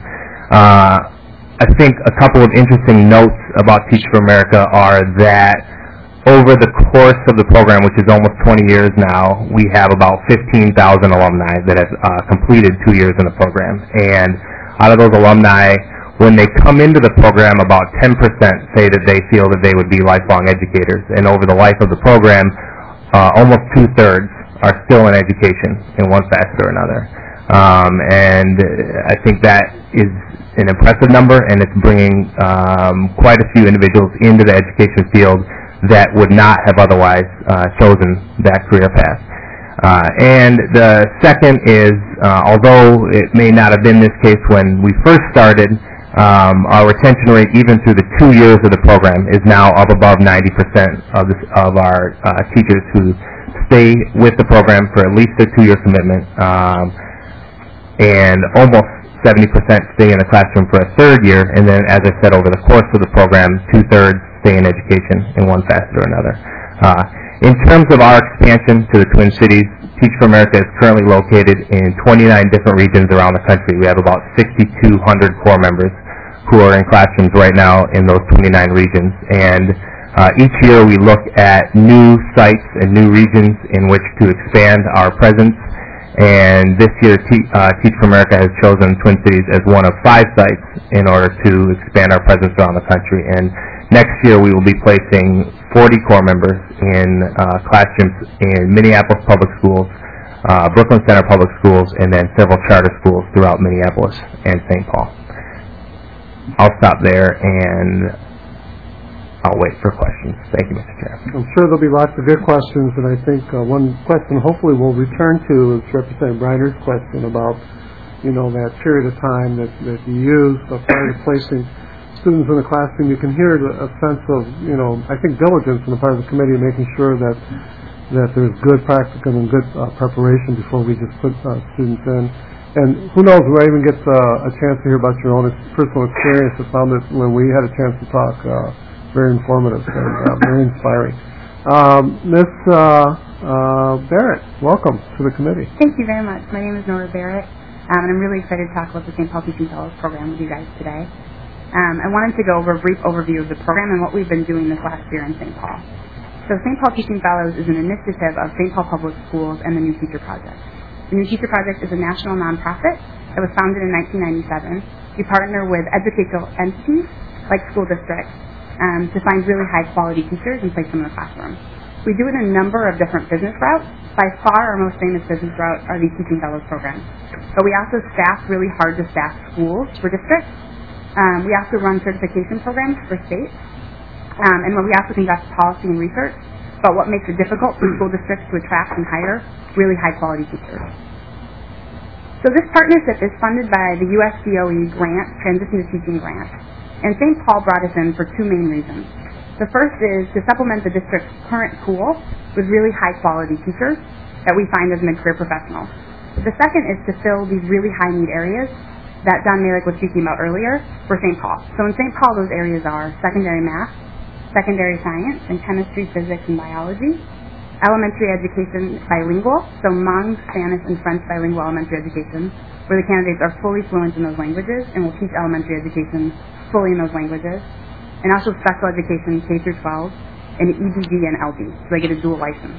I think a couple of interesting notes about Teach for America are that over the course of the program, which is almost 20 years now, we have about 15,000 alumni that have completed 2 years in the program. And out of those alumni, when they come into the program, about 10% say that they feel that they would be lifelong educators. And over the life of the program, almost 2/3 are still in education in one facet or another. And I think that is an impressive number, and it's bringing quite a few individuals into the education field that would not have otherwise chosen that career path. And the second is, although it may not have been this case when we first started, our retention rate, even through the 2 years of the program, is now up above 90% of our teachers who stay with the program for at least a 2-year commitment, and almost 70% stay in the classroom for a 3rd year, and then, as I said, over the course of the program, 2/3 stay in education in one facet or another. In terms of our expansion to the Twin Cities, Teach for America is currently located in 29 different regions around the country. We have about 6,200 core members who are in classrooms right now in those 29 regions. And each year we look at new sites and new regions in which to expand our presence. And this year, Teach for America has chosen Twin Cities as one of 5 sites in order to expand our presence around the country. And next year, we will be placing 40 core members in classrooms in Minneapolis Public Schools, Brooklyn Center Public Schools, and then several charter schools throughout Minneapolis and St. Paul. I'll stop there, and I'll wait for questions. Thank you, Mr. Chair. I'm sure there'll be lots of good questions, and I think one question hopefully we'll return to is Representative Breiner's question about, that period of time that you used prior to placing students in the classroom. You can hear a sense of, I think diligence on the part of the committee, making sure that there's good practicum and good preparation before we just put students in. And who knows, we might even get a chance to hear about your own personal experience. I found that when we had a chance to talk, very informative and very inspiring. Ms. Barrett, welcome to the committee. Thank you very much. My name is Nora Barrett, and I'm really excited to talk about the St. Paul Teaching Fellows program with you guys today. I wanted to go over a brief overview of the program and what we've been doing this last year in St. Paul. So St. Paul Teaching Fellows is an initiative of St. Paul Public Schools and the New Teacher Project. The New Teacher Project is a national nonprofit that was founded in 1997. We partner with educational entities like school districts to find really high-quality teachers and place them in the classroom. We do it in a number of different business routes. By far, our most famous business route are these Teaching Fellows programs. But we also staff really hard-to-staff schools for districts. We also run certification programs for states. And we also conduct policy and research about what makes it difficult for school districts to attract and hire really high-quality teachers. So this partnership is funded by the USDOE grant, Transition to Teaching Grant. And St. Paul brought us in for two main reasons. The first is to supplement the district's current pool with really high-quality teachers that we find as mid-career professionals. The second is to fill these really high-need areas that Don Malik was speaking about earlier for St. Paul. So in St. Paul, those areas are secondary math, secondary science, and chemistry, physics, and biology. Elementary education bilingual, so Hmong, Spanish, and French bilingual elementary education, where the candidates are fully fluent in those languages and will teach elementary education fully in those languages. And also special education K through 12, and EBD and LD, so they get a dual license.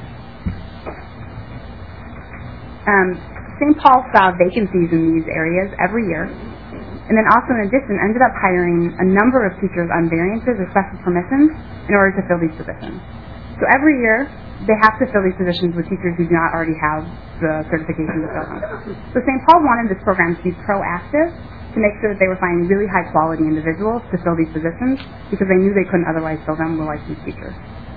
St. Paul saw vacancies in these areas every year, and then also in addition ended up hiring a number of teachers on variances or special permissions in order to fill these positions. So every year, they have to fill these positions with teachers who do not already have the certification to fill them. So St. Paul wanted this program to be proactive to make sure that they were finding really high-quality individuals to fill these positions because they knew they couldn't otherwise fill them with licensed teachers.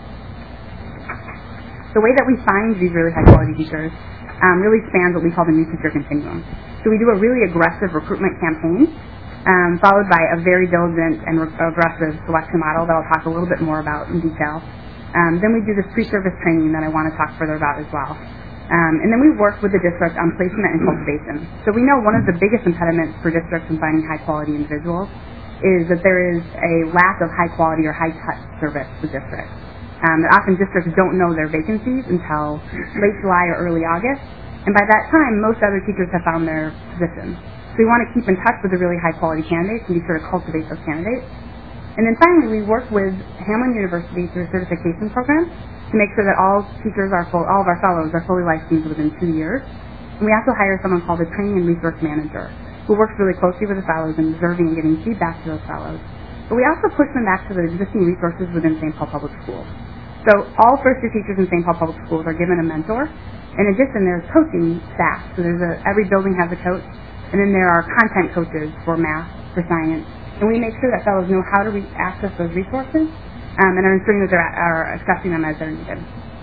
The way that we find these really high-quality teachers really spans what we call the new teacher continuum. So we do a really aggressive recruitment campaign followed by a very diligent and aggressive selection model that I'll talk a little bit more about in detail. Then we do this pre-service training that I want to talk further about as well. And then we work with the district on placement and cultivation. So we know one of the biggest impediments for districts in finding high-quality individuals is that there is a lack of high-quality or high-touch service with districts. That often districts don't know their vacancies until late July or early August, and by that time, most other teachers have found their positions. So we want to keep in touch with the really high-quality candidates and be sure to cultivate those candidates. And then finally, we work with Hamline University through a certification program to make sure that all of our fellows are fully licensed within 2 years. And we also hire someone called a training and resource manager who works really closely with the fellows in observing and getting feedback to those fellows. But we also push them back to the existing resources within St. Paul Public Schools. So all first-year teachers in St. Paul Public Schools are given a mentor. In addition, there's coaching staff. So every building has a coach, and then there are content coaches for math, for science. And we make sure that fellows know how to access those resources and are ensuring that they are accessing them as they're needed.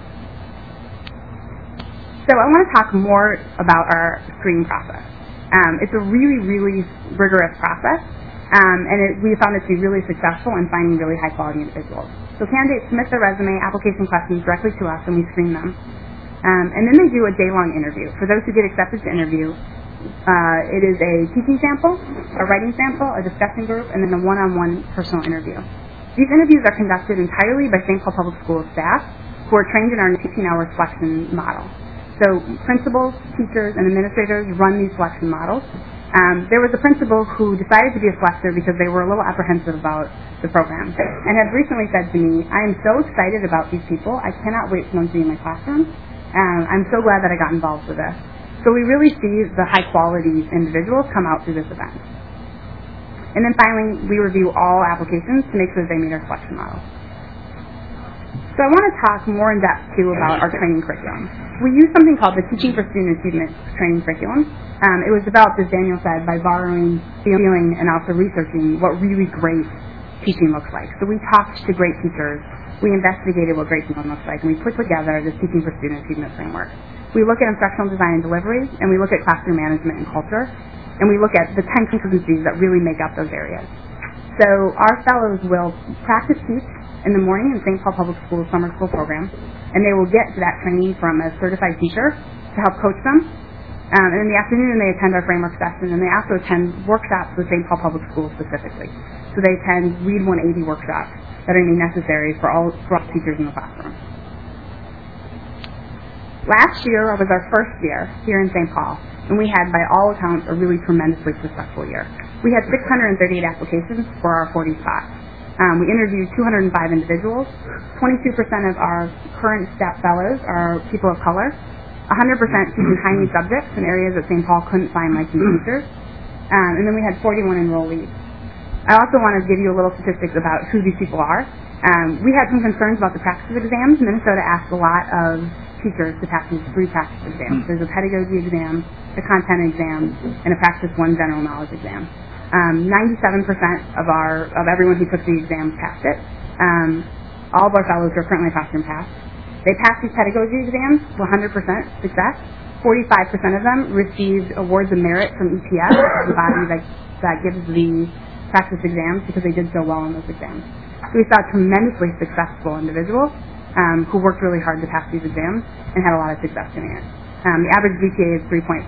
So I want to talk more about our screening process. It's a really, really rigorous process, and we found it to be really successful in finding really high-quality individuals. So candidates submit their resume, application questions directly to us, and we screen them. And then they do a day-long interview. For those who get accepted to interview, it is a teaching sample, a writing sample, a discussion group, and then a one-on-one personal interview. These interviews are conducted entirely by St. Paul Public Schools staff who are trained in our 18-hour selection model. So principals, teachers, and administrators run these selection models. There was a principal who decided to be a selector because they were a little apprehensive about the program and has recently said to me, I am so excited about these people. I cannot wait for them to be in my classroom. I'm so glad that I got involved with this. So we really see the high-quality individuals come out through this event. And then finally, we review all applications to make sure that they meet our selection model. So I want to talk more in depth, too, about our training curriculum. We use something called the Teaching for Student Achievement training curriculum. It was developed, as Daniel said, by borrowing, stealing, and also researching what really great teaching looks like. So we talked to great teachers. We investigated what great teaching looks like, and we put together this Teaching for Student Achievement framework. We look at instructional design and delivery, and we look at classroom management and culture, and we look at the 10 competencies that really make up those areas. So our fellows will practice teach in the morning in St. Paul Public Schools summer school program, and they will get to that training from a certified teacher to help coach them. And in the afternoon, they attend our framework session, and they also attend workshops with St. Paul Public Schools specifically. So they attend Read 180 workshops that are going to be necessary for all teachers in the classroom. Last year was our first year here in St. Paul, and we had, by all accounts, a really tremendously successful year. We had 638 applications for our 40 spots. We interviewed 205 individuals. 22% of our current staff fellows are people of color. 100% teaching high-need subjects in areas that St. Paul couldn't find licensed teachers. And then we had 41 enrollees. I also want to give you a little statistics about who these people are. We had some concerns about the practice exams. Minnesota asked a lot of teachers to pass these 3 practice exams. There's a pedagogy exam, a content exam, and a practice 1 general knowledge exam. 97% of everyone who took the exams passed it. All of our fellows are currently classroom passed. They passed these pedagogy exams with 100% success. 45% of them received awards of merit from EPS, the body that gives the practice exams because they did so well on those exams. So we saw tremendously successful individuals who worked really hard to pass these exams and had a lot of success doing it. The average GPA is 3.49.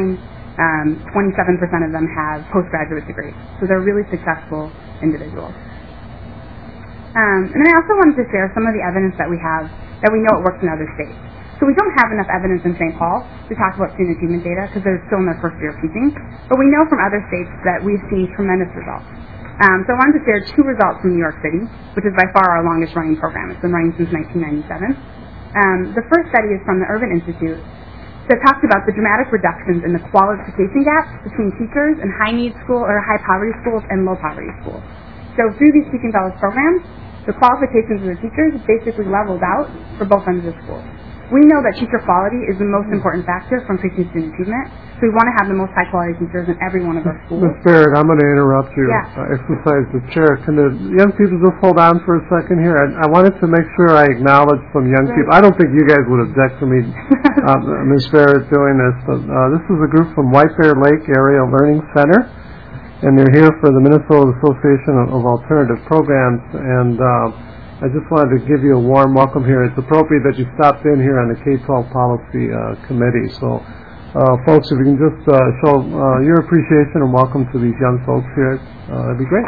27% of them have postgraduate degrees. So they're really successful individuals. And I also wanted to share some of the evidence that we have that we know it works in other states. So we don't have enough evidence in St. Paul to talk about student achievement data because they're still in their first year of teaching. But we know from other states that we've seen tremendous results. So I wanted to share 2 results from New York City, which is by far our longest running program. It's been running since 1997. The first study is from the Urban Institute that talks about the dramatic reductions in the qualification gaps between teachers in high-need school or high-poverty schools and low-poverty schools. So through these Teaching Fellows programs, the qualifications of the teachers basically leveled out for both ends of the school. We know that teacher quality is the most important factor for increasing student achievement, so we want to have the most high-quality teachers in every one of our schools. Ms. Barrett, I'm going to interrupt you. Yeah. Exercise the chair. Can the young people just hold on for a second here? I wanted to make sure I acknowledge some young people. I don't think you guys would object to me, Ms. Barrett, doing this, but this is a group from White Bear Lake Area Learning Center, and they're here for the Minnesota Association of Alternative Programs, and I just wanted to give you a warm welcome here. It's appropriate that you stopped in here on the K-12 Policy Committee. So, folks, if you can just show your appreciation and welcome to these young folks here, that'd be great.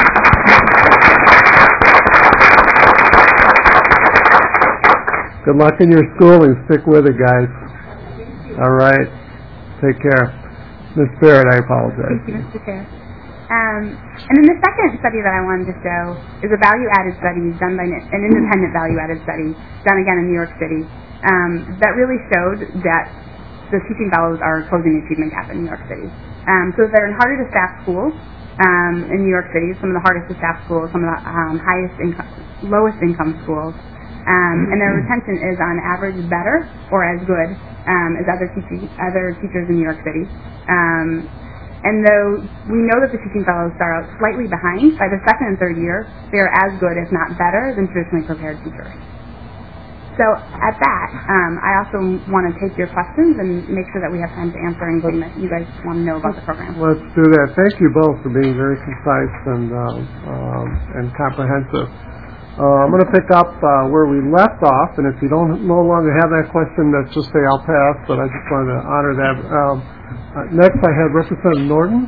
Good luck in your schooling. Stick with it, guys. All right. Take care. Ms. Barrett, I apologize. Thank you, Mr. Chair. And then the second study that I wanted to show is a value-added study done by an independent value-added study done again in New York City that really showed that the teaching fellows are closing the achievement gap in New York City. So they're in harder to staff schools in New York City, some of the hardest to staff schools, some of the lowest income schools, and their retention is on average better or as good as other teachers in New York City. And though we know that the teaching fellows start out slightly behind, by the second and third year, they are as good, if not better, than traditionally prepared teachers. So at that, I also want to take your questions and make sure that we have time to answer anything that you guys want to know about the program. Let's do that. Thank you both for being very concise and comprehensive. I'm going to pick up where we left off, and if you don't no longer have that question, let's just say I'll pass, but I just wanted to honor that. Next, I have Representative Norton.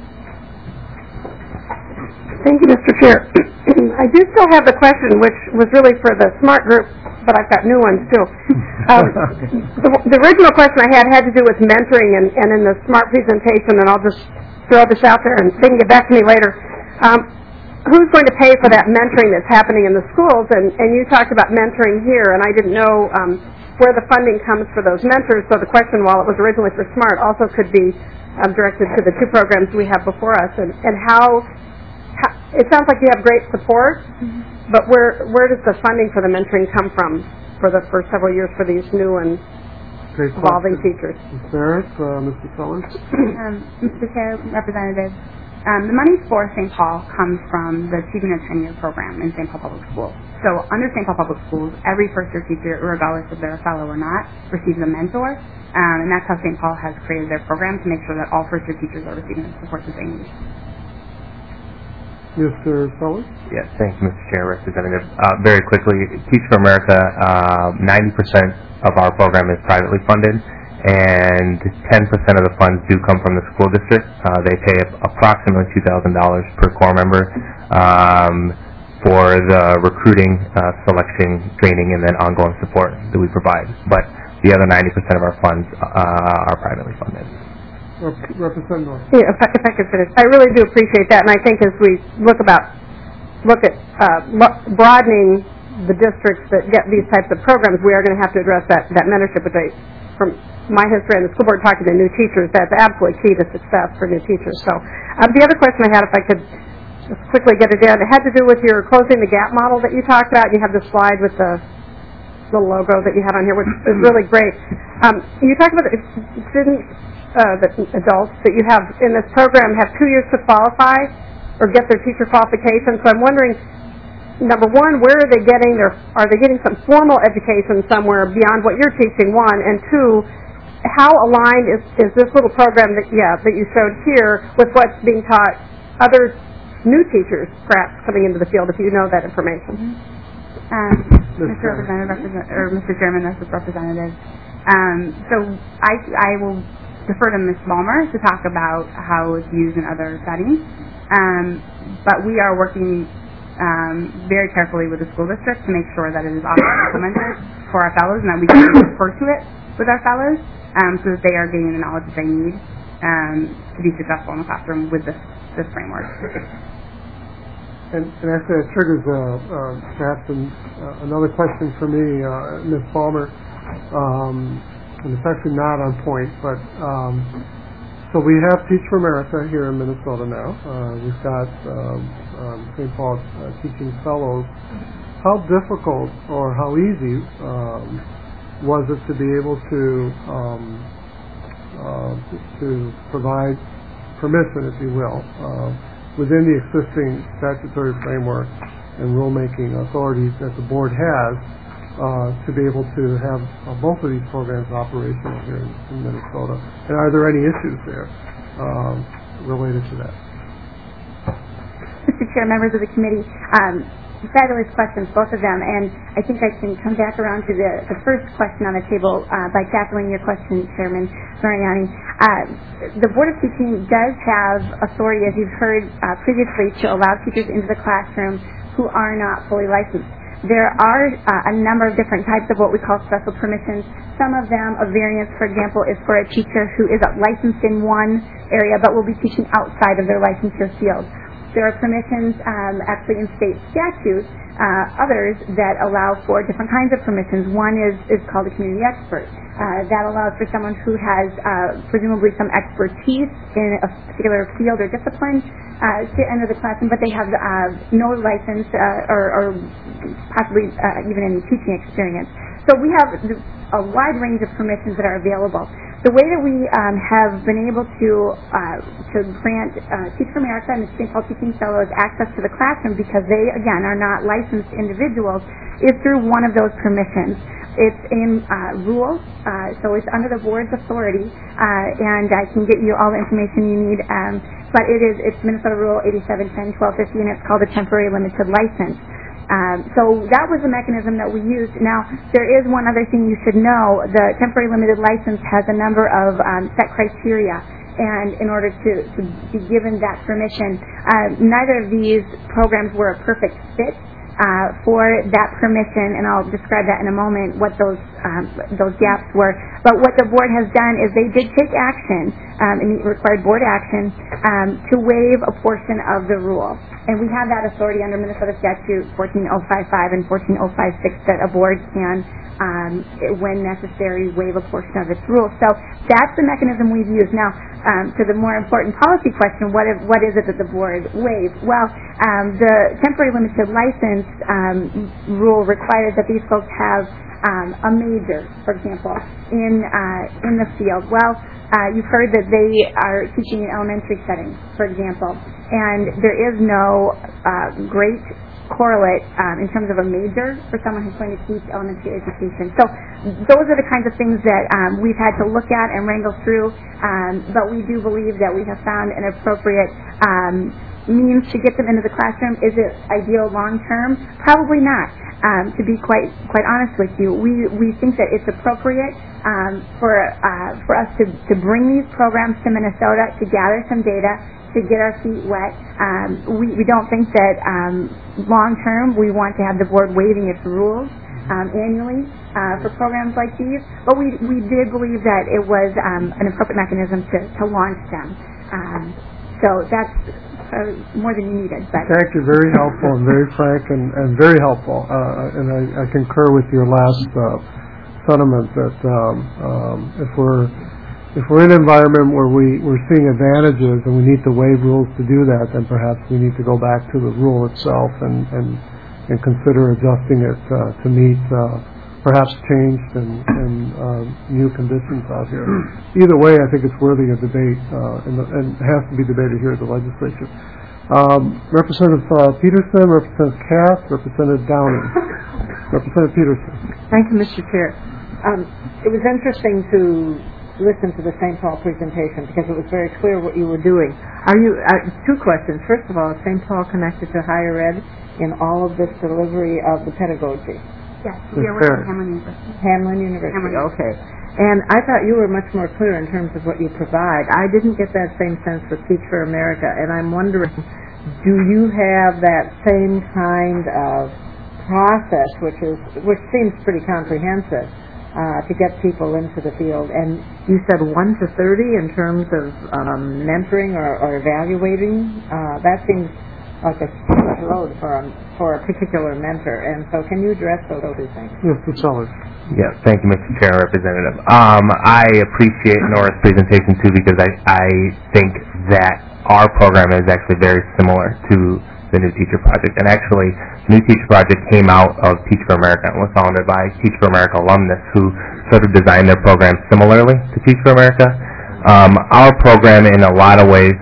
Thank you, Mr. Chair. I do still have the question, which was really for the SMART group, but I've got new ones too. The original question I had to do with mentoring, and in the SMART presentation, and I'll just throw this out there, and they can get back to me later. Who's going to pay for that mentoring that's happening in the schools? And you talked about mentoring here, and I didn't know where the funding comes for those mentors. So the question, while it was originally for SMART, also could be directed to the 2 programs we have before us. And how it sounds like you have great support, but where does the funding for the mentoring come from for the first several years for these new and evolving teachers? Ms. Barrett, Mr. Sellers. Mr. Chair, Representative, the money for St. Paul comes from the Achieving a Tenure program in St. Paul Public Schools. So under St. Paul Public Schools, every first-year teacher, regardless if they're a fellow or not, receives a mentor, and that's how St. Paul has created their program to make sure that all first-year teachers are receiving the support that they need. Mr. Sellers? Yes, thank you, Mr. Chair, Representative. Very quickly, Teach for America, 90% of our program is privately funded, and 10% of the funds do come from the school district. They pay approximately $2,000 per core member for the recruiting, selection, training, and then ongoing support that we provide. But the other 90% of our funds are privately funded. Representative Norton. Yeah, if I could finish. I really do appreciate that, and I think as we look at broadening the districts that get these types of programs, we are going to have to address that mentorship, which from my history on the school board talking to new teachers, that's absolutely key to success for new teachers. So the other question I had, if I could just quickly get it in, it had to do with your closing the gap model that you talked about. You have the slide with the logo that you have on here, which is really great. You talked about the students, the adults that you have in this program have 2 years to qualify or get their teacher qualification. So I'm wondering, number one, where are they getting are they getting some formal education somewhere beyond what you're teaching, one, and two, how aligned is this little program that you showed here with what's being taught other new teachers perhaps coming into the field, if you know that information. Mr. Chairman, Mrs. Representative. So I will defer to Ms. Balmer to talk about how it's used in other settings. But we are working very carefully with the school district to make sure that it is also implemented for our fellows and that we can refer to it with our fellows so that they are getting the knowledge that they need to be successful in the classroom with this framework. And actually, that triggers perhaps another question for me, Ms. Balmer. And it's actually not on point, but so we have Teach for America here in Minnesota now. We've got St. Paul Teaching Fellows. How difficult or how easy was it to be able to provide permission, if you will, within the existing statutory framework and rulemaking authorities that the board has to be able to have both of these programs operational here in Minnesota? And are there any issues there related to that? Mr. Chair, members of the committee, fabulous questions, both of them, and I think I can come back around to the first question on the table by tackling your question, Chairman Mariani. The Board of Teaching does have authority, as you've heard previously, to allow teachers into the classroom who are not fully licensed. There are a number of different types of what we call special permissions. Some of them, a variance, for example, is for a teacher who is licensed in one area but will be teaching outside of their licensure field. There are permissions actually in state statutes, others that allow for different kinds of permissions. One is called a community expert. That allows for someone who has presumably some expertise in a particular field or discipline to enter the classroom, but they have no license or possibly even any teaching experience. So we have a wide range of permissions that are available. The way that we have been able to grant Teach for America and the St. Paul Teaching Fellows access to the classroom, because they, again, are not licensed individuals, is through one of those permissions. It's in rule, so it's under the board's authority, and I can get you all the information you need, but it's Minnesota Rule 8710-1250, and it's called a temporary limited license. So that was the mechanism that we used. Now, there is one other thing you should know. The temporary limited license has a number of set criteria, and in order to be given that permission, neither of these programs were a perfect fit for that permission, and I'll describe that in a moment, what those gaps were. But what the board has done is they did take action, and it required board action, to waive a portion of the rule. And we have that authority under Minnesota Statute 14055 and 14056 that a board can, when necessary, waive a portion of its rule. So that's the mechanism we've used. Now, to the more important policy question, what is it that the board waived? Well, the temporary limited license rule requires that these folks have a major, for example, in the field. Well, you've heard that they are teaching in elementary settings, for example, and there is no great correlate in terms of a major for someone who's going to teach elementary education. So those are the kinds of things that we've had to look at and wrangle through, but we do believe that we have found an appropriate means to get them into the classroom. Is it ideal long term? Probably not. To be quite honest with you, we think that it's appropriate for us to bring these programs to Minnesota to gather some data, to get our feet wet. We don't think that long term we want to have the board waiving its rules annually for programs like these, but we did believe that it was an appropriate mechanism to launch them. So that's more than you needed. But thank you. Very helpful and very frank and very helpful. And I concur with your last sentiment that if we're in an environment where we're seeing advantages and we need to waive rules to do that, then perhaps we need to go back to the rule itself and consider adjusting it to meet perhaps changed and new conditions out here. Either way, I think it's worthy of debate and has to be debated here at the legislature. Representative Peterson, Representative Cass, Representative Downing. Representative Peterson. Thank you, Mr. Chair. It was interesting to listen to the St. Paul presentation because it was very clear what you were doing. Two questions. First of all, is St. Paul connected to higher ed in all of this delivery of the pedagogy? Yes, we are with Hamlin University. Hamlin University, okay. And I thought you were much more clear in terms of what you provide. I didn't get that same sense with Teach for America, and I'm wondering, do you have that same kind of process, which seems pretty comprehensive, to get people into the field? And you said 1 to 30 in terms of mentoring or evaluating. That seems like a huge load for a particular mentor. And so can you address those two things? Yes, Mr. Sellers. Yeah, thank you, Mr. Chair and Representative. I appreciate Nora's presentation, too, because I think that our program is actually very similar to the New Teacher Project. And actually, the New Teacher Project came out of Teach for America and was founded by Teach for America alumnus who sort of designed their program similarly to Teach for America. Our program, in a lot of ways,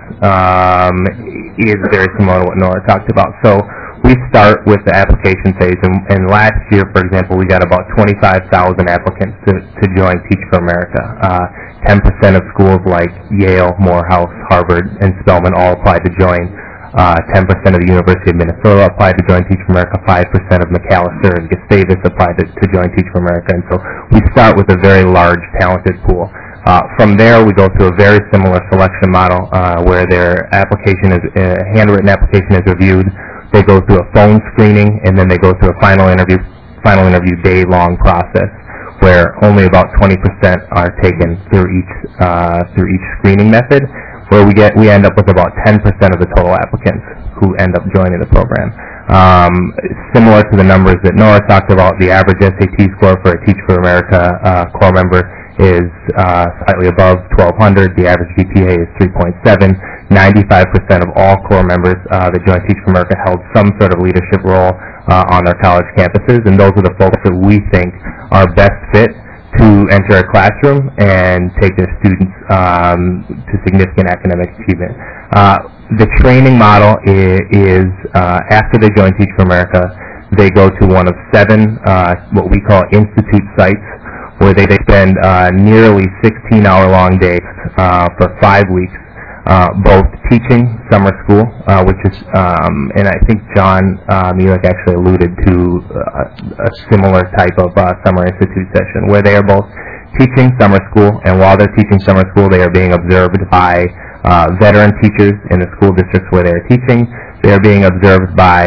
is very similar to what Nora talked about. So we start with the application phase, and last year, for example, we got about 25,000 applicants to join Teach for America. 10% of schools like Yale, Morehouse, Harvard, and Spelman all applied to join. 10% of the University of Minnesota applied to join Teach for America. 5% of Macalester and Gustavus applied to join Teach for America. And so we start with a very large, talented pool. From there, we go through a very similar selection model where their application is handwritten application is reviewed. They go through a phone screening, and then they go through a final interview day-long process where only about 20% are taken through each screening method, where we end up with about 10% of the total applicants who end up joining the program. Similar to the numbers that Nora talked about, the average SAT score for a Teach for America core member is slightly above 1,200. The average GPA is 3.7. 95% of all core members that joined Teach for America held some sort of leadership role on their college campuses, and those are the folks that we think are best fit to enter a classroom and take their students to significant academic achievement. The training model is after they join Teach for America, they go to one of 7 what we call institute sites, where they spend nearly 16-hour-long days for 5 weeks, both teaching summer school, which is, and I think John Mulek actually alluded to a similar type of summer institute session, where they are both teaching summer school, and while they're teaching summer school, they are being observed by veteran teachers in the school districts where they are teaching. They are being observed by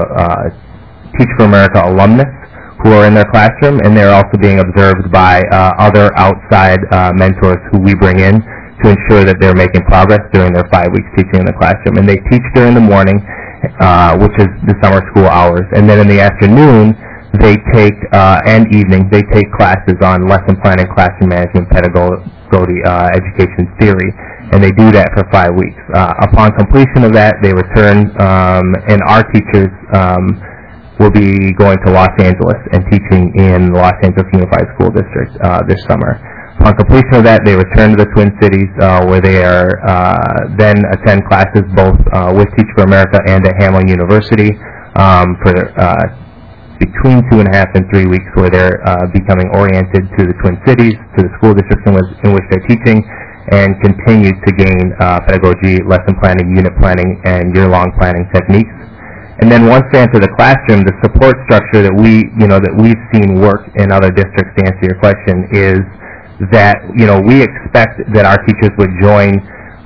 Teach for America alumnus who are in their classroom, and they're also being observed by other outside mentors who we bring in to ensure that they're making progress during their 5 weeks teaching in the classroom. And they teach during the morning, which is the summer school hours, and then in the afternoon they take, and evening, they take classes on lesson planning, classroom management, pedagogy, education theory, and they do that for 5 weeks. Upon completion of that, they return, and our teachers will be going to Los Angeles and teaching in the Los Angeles Unified School District this summer. Upon completion of that, they return to the Twin Cities, where they are then attend classes both with Teach for America and at Hamlin University for between 2.5 and 3 weeks, where they're becoming oriented to the Twin Cities, to the school districts in which they're teaching, and continue to gain pedagogy, lesson planning, unit planning, and year-long planning techniques. And then once they enter the classroom, the support structure that we've seen work in other districts, to answer your question, is that we expect that our teachers would join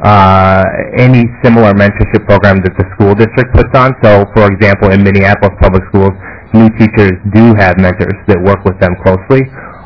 any similar mentorship program that the school district puts on. So, for example, in Minneapolis Public Schools, new teachers do have mentors that work with them closely.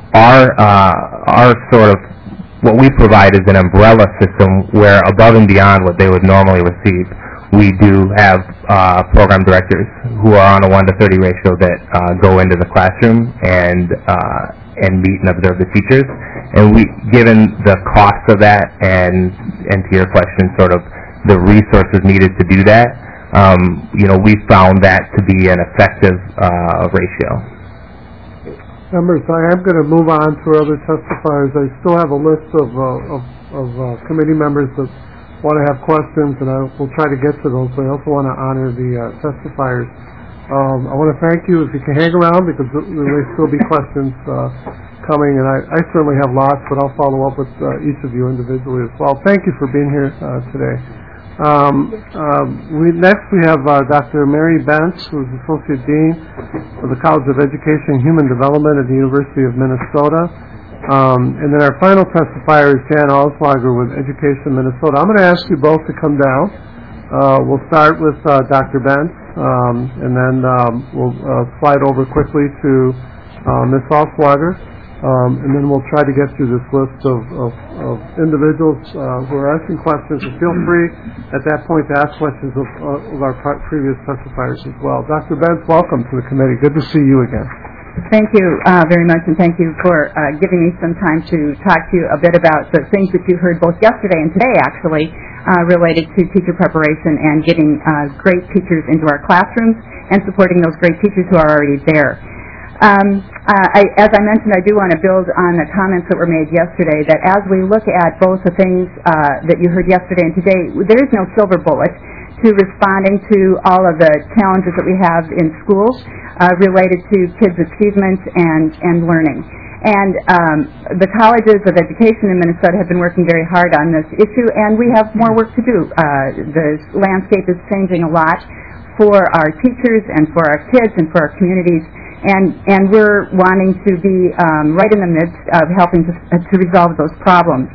Our sort of what we provide is an umbrella system where, above and beyond what they would normally receive, we do have program directors who are on a 1-to-30 ratio that go into the classroom and meet and observe the teachers. And given the cost of that, and to your question, sort of the resources needed to do that, we found that to be an effective ratio. Members, I am going to move on to other testifiers. I still have a list of committee members that want to have questions, and I will try to get to those. But I also want to honor the testifiers. I want to thank you if you can hang around because there may still be questions coming, and I certainly have lots, but I'll follow up with each of you individually as well. Thank you for being here today. Next we have Dr. Mary Bentz, who is Associate Dean of the College of Education and Human Development at the University of Minnesota. And then our final testifier is Jan Alswager with Education Minnesota. I'm going to ask you both to come down. We'll start with Dr. Bentz, and then we'll slide over quickly to Ms. Alswager, and then we'll try to get through this list of individuals who are asking questions. And feel free at that point to ask questions of our previous testifiers as well. Dr. Bentz, welcome to the committee. Good to see you again. Thank you very much, and thank you for giving me some time to talk to you a bit about the things that you heard both yesterday and today, actually, related to teacher preparation and getting great teachers into our classrooms and supporting those great teachers who are already there. As I mentioned, I do want to build on the comments that were made yesterday, that as we look at both the things that you heard yesterday and today, there is no silver bullet to responding to all of the challenges that we have in schools related to kids' achievement and learning. And the colleges of education in Minnesota have been working very hard on this issue, and we have more work to do. The landscape is changing a lot for our teachers and for our kids and for our communities, and we're wanting to be right in the midst of helping to resolve those problems.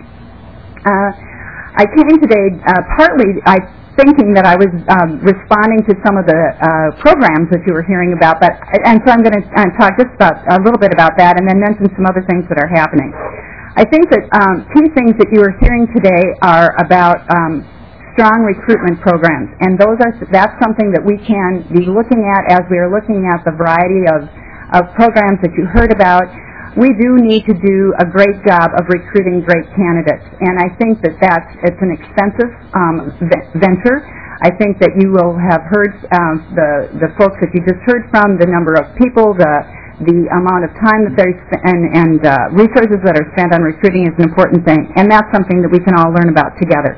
I came today partly thinking that I was responding to some of the programs that you were hearing about, and so I'm going to talk just about a little bit about that and then mention some other things that are happening. I think that key things that you are hearing today are about strong recruitment programs, and that's something that we can be looking at as we are looking at the variety of programs that you heard about. We do need to do a great job of recruiting great candidates, and I think that it's an expensive venture. I think that you will have heard the folks that you just heard from, the number of people, the amount of time that and resources that are spent on recruiting is an important thing, and that's something that we can all learn about together.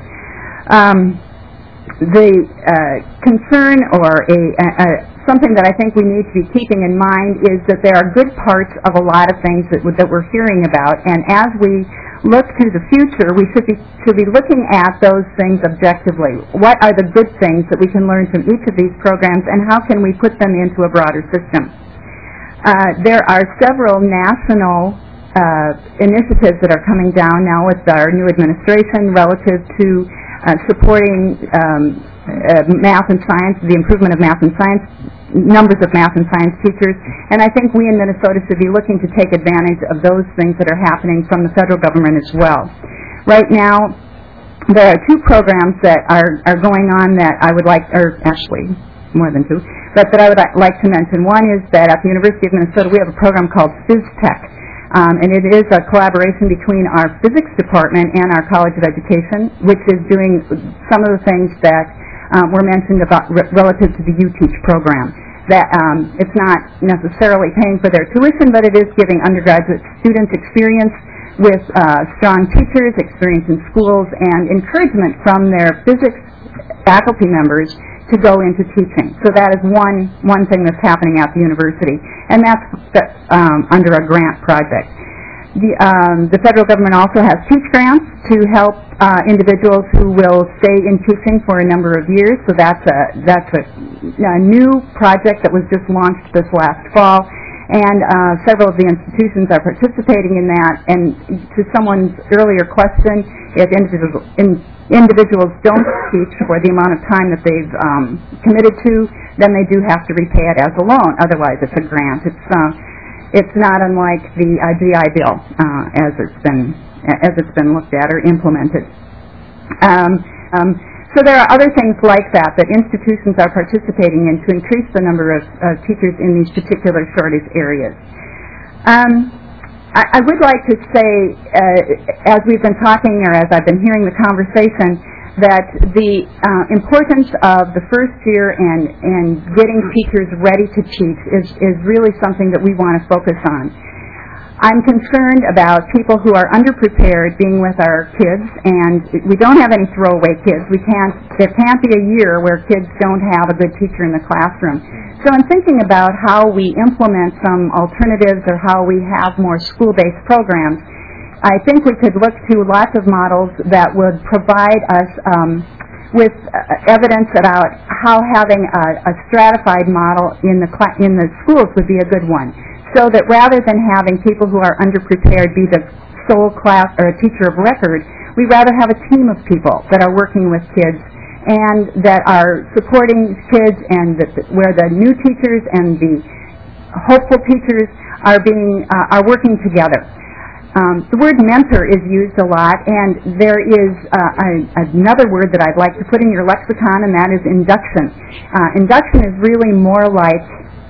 The concern or something that I think we need to be keeping in mind is that there are good parts of a lot of things that we're hearing about, and as we look to the future, we should be looking at those things objectively. What are the good things that we can learn from each of these programs, and how can we put them into a broader system? There are several national initiatives that are coming down now with our new administration relative to supporting math and science, the improvement of math and science, numbers of math and science teachers, and I think we in Minnesota should be looking to take advantage of those things that are happening from the federal government as well. Right now, there are two programs that are going on that I would like, or actually more than two, but that I would like to mention. One is that at the University of Minnesota we have a program called PhysTech, and it is a collaboration between our physics department and our College of Education, which is doing some of the things that were mentioned about relative to the UTeach program. That it's not necessarily paying for their tuition, but it is giving undergraduate students experience with strong teachers, experience in schools, and encouragement from their physics faculty members to go into teaching. So that is one thing that's happening at the university, and that's under a grant project. The federal government also has teach grants to help individuals who will stay in teaching for a number of years. So that's a new project that was just launched this last fall, and several of the institutions are participating in that. And to someone's earlier question, if individuals don't teach for the amount of time that they've committed to, then they do have to repay it as a loan. Otherwise, it's a grant. It's not unlike the GI Bill as it's been looked at or implemented. So there are other things like that institutions are participating in to increase the number of teachers in these particular shortage areas. I would like to say, as we've been talking or as I've been hearing the conversation, that the importance of the first year and getting teachers ready to teach is really something that we want to focus on. I'm concerned about people who are underprepared being with our kids, and we don't have any throwaway kids. There can't be a year where kids don't have a good teacher in the classroom. So in thinking about how we implement some alternatives or how we have more school-based programs, I think we could look to lots of models that would provide us with evidence about how having a stratified model in the schools would be a good one. So that rather than having people who are underprepared be the sole class or a teacher of record, we rather have a team of people that are working with kids and that are supporting kids, and where the new teachers and the hopeful teachers are working together. The word mentor is used a lot, and there is another word that I'd like to put in your lexicon, and that is induction. Induction is really more like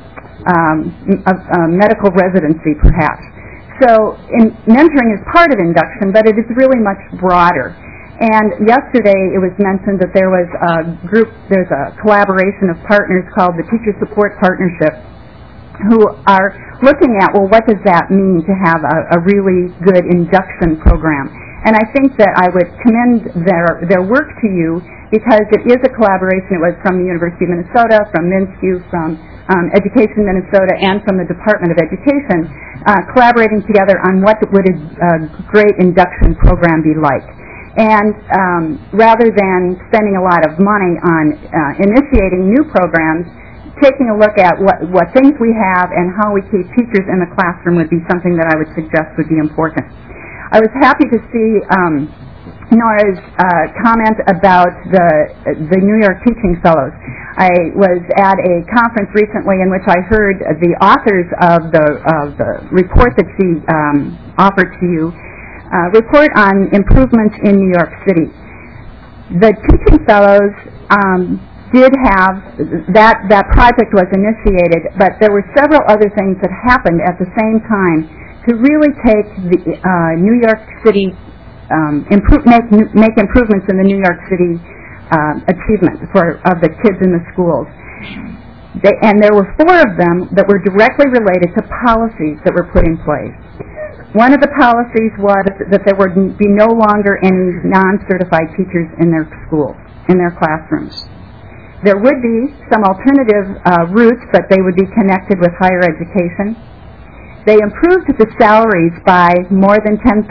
a medical residency, perhaps. So mentoring is part of induction, but it is really much broader. And yesterday it was mentioned that there was there's a collaboration of partners called the Teacher Support Partnership, who are looking at, well, what does that mean to have a really good induction program? And I think that I would commend their work to you, because it is a collaboration. It was from the University of Minnesota, from MnSCU, from Education Minnesota, and from the Department of Education, collaborating together on what would a great induction program be like. And rather than spending a lot of money on initiating new programs, taking a look at what things we have and how we keep teachers in the classroom would be something that I would suggest would be important. I was happy to see Nora's comment about the New York Teaching Fellows. I was at a conference recently in which I heard the authors of the report that she offered to you report on improvements in New York City. The Teaching Fellows did have, that project was initiated, but there were several other things that happened at the same time to really take the New York City, make improvements in the New York City achievement of the kids in the schools. And there were 4 of them that were directly related to policies that were put in place. One of the policies was that there would be no longer any non-certified teachers in their schools, in their classrooms. There would be some alternative routes, but they would be connected with higher education. They improved the salaries by more than $10,000,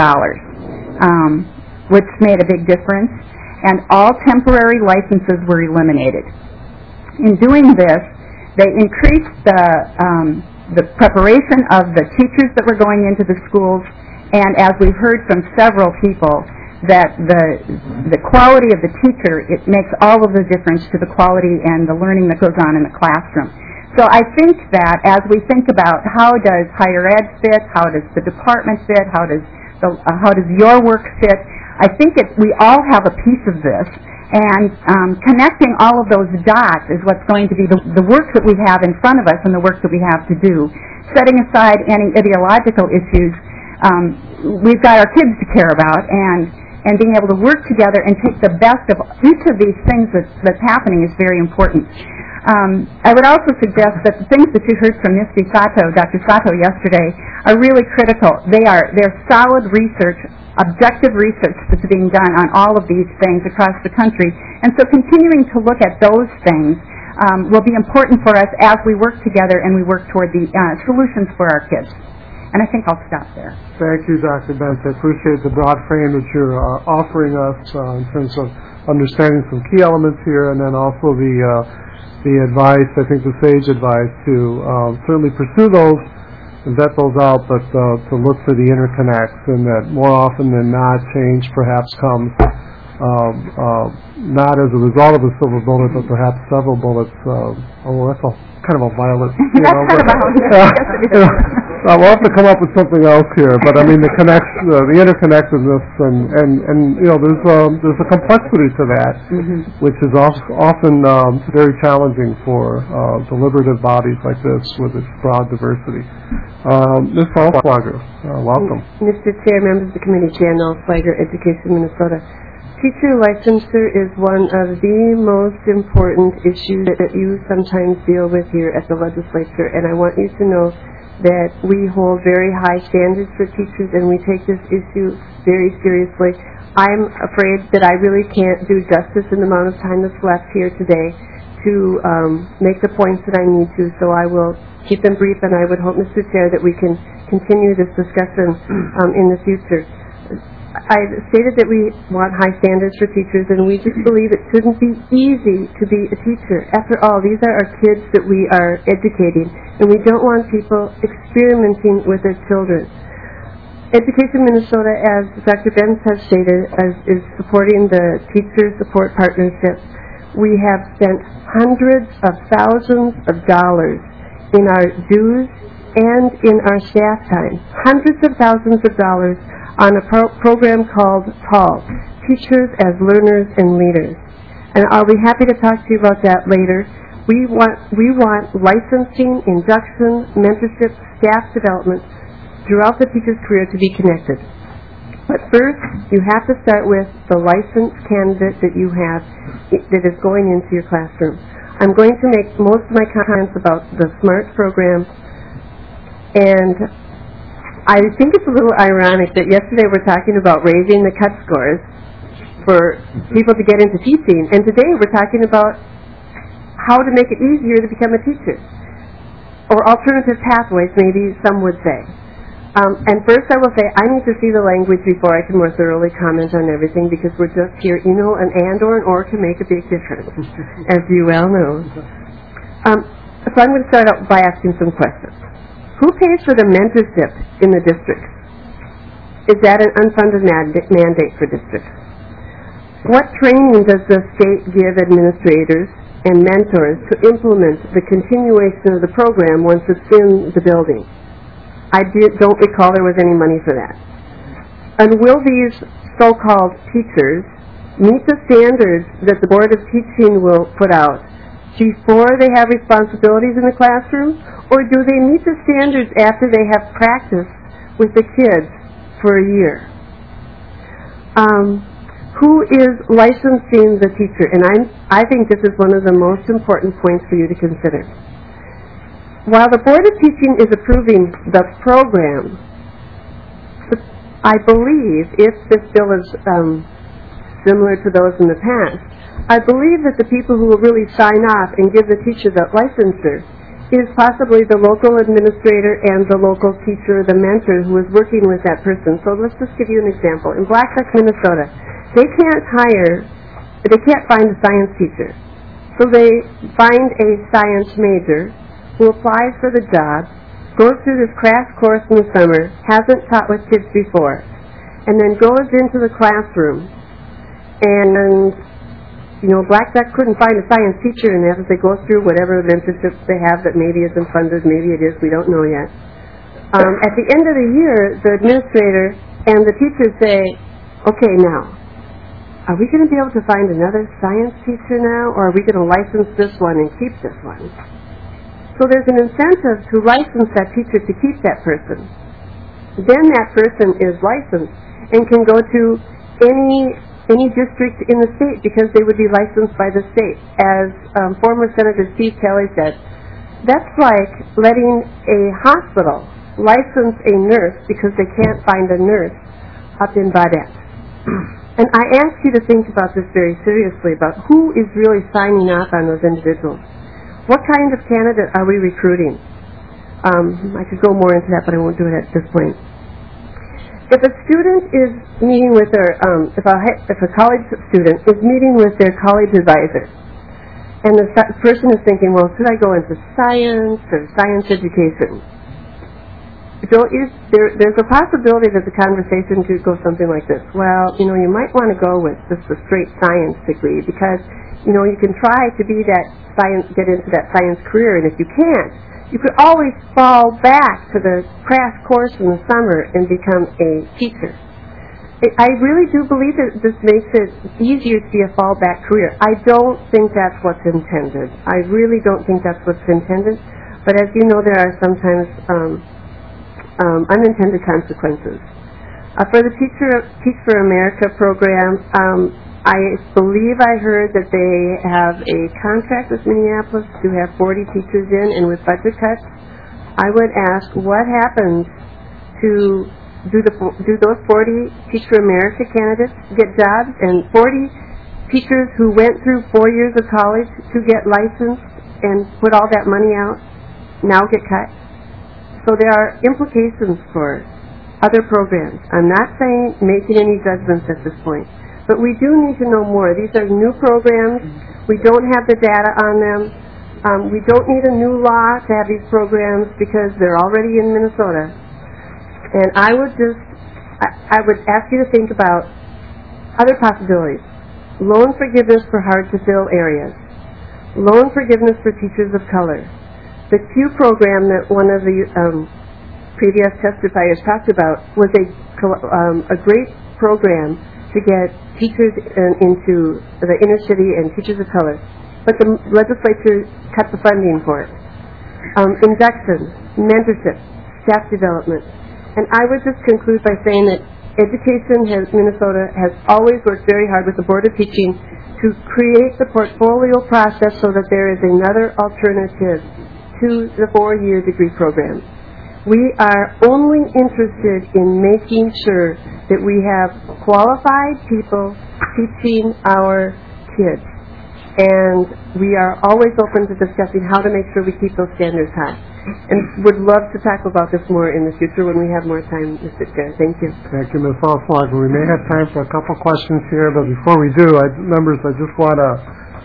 which made a big difference, and all temporary licenses were eliminated. In doing this, they increased the preparation of the teachers that were going into the schools, and as we've heard from several people, that the quality of the teacher, it makes all of the difference to the quality and the learning that goes on in the classroom. So I think that as we think about how does higher ed fit, how does the department fit, how does your work fit, I think we all have a piece of this, and connecting all of those dots is what's going to be the work that we have in front of us and the work that we have to do. Setting aside any ideological issues, we've got our kids to care about, and being able to work together and take the best of each of these things that's happening is very important. I would also suggest that the things that you heard from Dr. Sato yesterday are really critical. They're solid research, objective research that's being done on all of these things across the country. And so continuing to look at those things will be important for us as we work together and we work toward the solutions for our kids. And I think I'll stop there. Thank you, Dr. Benz. I appreciate the broad frame that you're offering us in terms of understanding some key elements here, and then also the advice, I think the sage advice to certainly pursue those and vet those out, but to look for the interconnects, and that more often than not, change perhaps comes not as a result of a silver bullet, but perhaps several bullets. That's kind of a violent, we'll have to come up with something else here. But I mean, the interconnectedness, and there's a complexity to that, which is often very challenging for deliberative bodies like this with its broad diversity. Ms. Alswager, welcome. Mr. Chair, members of the committee, Jan Alswager, Education Minnesota. Teacher licensure is one of the most important issues that you sometimes deal with here at the legislature, and I want you to know that we hold very high standards for teachers, and we take this issue very seriously. I'm afraid that I really can't do justice in the amount of time that's left here today to make the points that I need to, so I will keep them brief, and I would hope, Mr. Chair, that we can continue this discussion in the future. I stated that we want high standards for teachers, and we just believe it shouldn't be easy to be a teacher. After all, these are our kids that we are educating, and we don't want people experimenting with their children. Education Minnesota, as Dr. Benz has stated, is supporting the Teacher Support Partnership. We have spent hundreds of thousands of dollars in our dues and in our staff time, hundreds of thousands of dollars on a program called TALL, Teachers as Learners and Leaders. And I'll be happy to talk to you about that later. We want licensing, induction, mentorship, staff development throughout the teacher's career to be connected. But first, you have to start with the licensed candidate that you have that is going into your classroom. I'm going to make most of my comments about the SMART program, and I think it's a little ironic that yesterday we're talking about raising the cut scores for people to get into teaching, and today we're talking about how to make it easier to become a teacher, or alternative pathways, maybe some would say. And first I will say I need to see the language before I can more thoroughly comment on everything, because we're just here, you know, an and or can make a big difference, as you well know. So I'm going to start out by asking some questions. Who pays for the mentorship in the districts? Is that an unfunded mandate for districts? What training does the state give administrators and mentors to implement the continuation of the program once it's in the building? I don't recall there was any money for that. And will these so-called teachers meet the standards that the Board of Teaching will put out before they have responsibilities in the classroom, or do they meet the standards after they have practiced with the kids for a year? Who is licensing the teacher? And I think this is one of the most important points for you to consider. While the Board of Teaching is approving the program, I believe, if this bill is similar to those in the past, I believe that the people who will really sign off and give the teacher the licensure is possibly the local administrator and the local teacher, the mentor who is working with that person. So let's just give you an example. In Black Duck, Minnesota, they can't find a science teacher. So they find a science major who applies for the job, goes through this crash course in the summer, hasn't taught with kids before, and then goes into the classroom. And, you know, Black Duck couldn't find a science teacher, and as they go through whatever mentorships they have that maybe isn't funded, maybe it is, we don't know yet. At the end of the year, the administrator and the teacher say, okay, now, are we going to be able to find another science teacher now, or are we going to license this one and keep this one? So there's an incentive to license that teacher to keep that person. Then that person is licensed and can go to any district in the state because they would be licensed by the state. As former Senator Steve Kelly said, that's like letting a hospital license a nurse because they can't find a nurse up in Baudette. And I ask you to think about this very seriously, about who is really signing off on those individuals. What kind of candidate are we recruiting? I could go more into that, but I won't do it at this point. If a student is meeting with their, if a college student is meeting with their college advisor, and the person is thinking, well, should I go into science or science education? There's a possibility that the conversation could go something like this. Well, you know, you might want to go with just a straight science degree because, you know, you can try to be that science, get into that science career, and if you can't, you could always fall back to the crash course in the summer and become a teacher. I really do believe that this makes it easier to be a fallback career. I don't think that's what's intended. I really don't think that's what's intended, but as you know, there are sometimes unintended consequences. For the Teach for America program, I believe I heard that they have a contract with Minneapolis to have 40 teachers in, and with budget cuts, I would ask what happens to do those 40 Teach for America candidates get jobs, and 40 teachers who went through 4 years of college to get licensed and put all that money out now get cut. So there are implications for other programs. I'm not saying making any judgments at this point, but we do need to know more. These are new programs. We don't have the data on them. We don't need a new law to have these programs because they're already in Minnesota. And I would ask you to think about other possibilities. Loan forgiveness for hard-to-fill areas. Loan forgiveness for teachers of color. The Q program that one of the previous testifiers talked about was a great program to get teachers into the inner city and teachers of color. But the legislature cut the funding for it. Induction, mentorship, staff development. And I would just conclude by saying that Minnesota has always worked very hard with the Board of Teaching to create the portfolio process so that there is another alternative to the 4-year degree program. We are only interested in making sure that we have qualified people teaching our kids. And we are always open to discussing how to make sure we keep those standards high. And would love to talk about this more in the future when we have more time, Mr. Chair. Thank you. Thank you, Ms. Oswald. We may have time for a couple questions here, but before we do, members, I just want to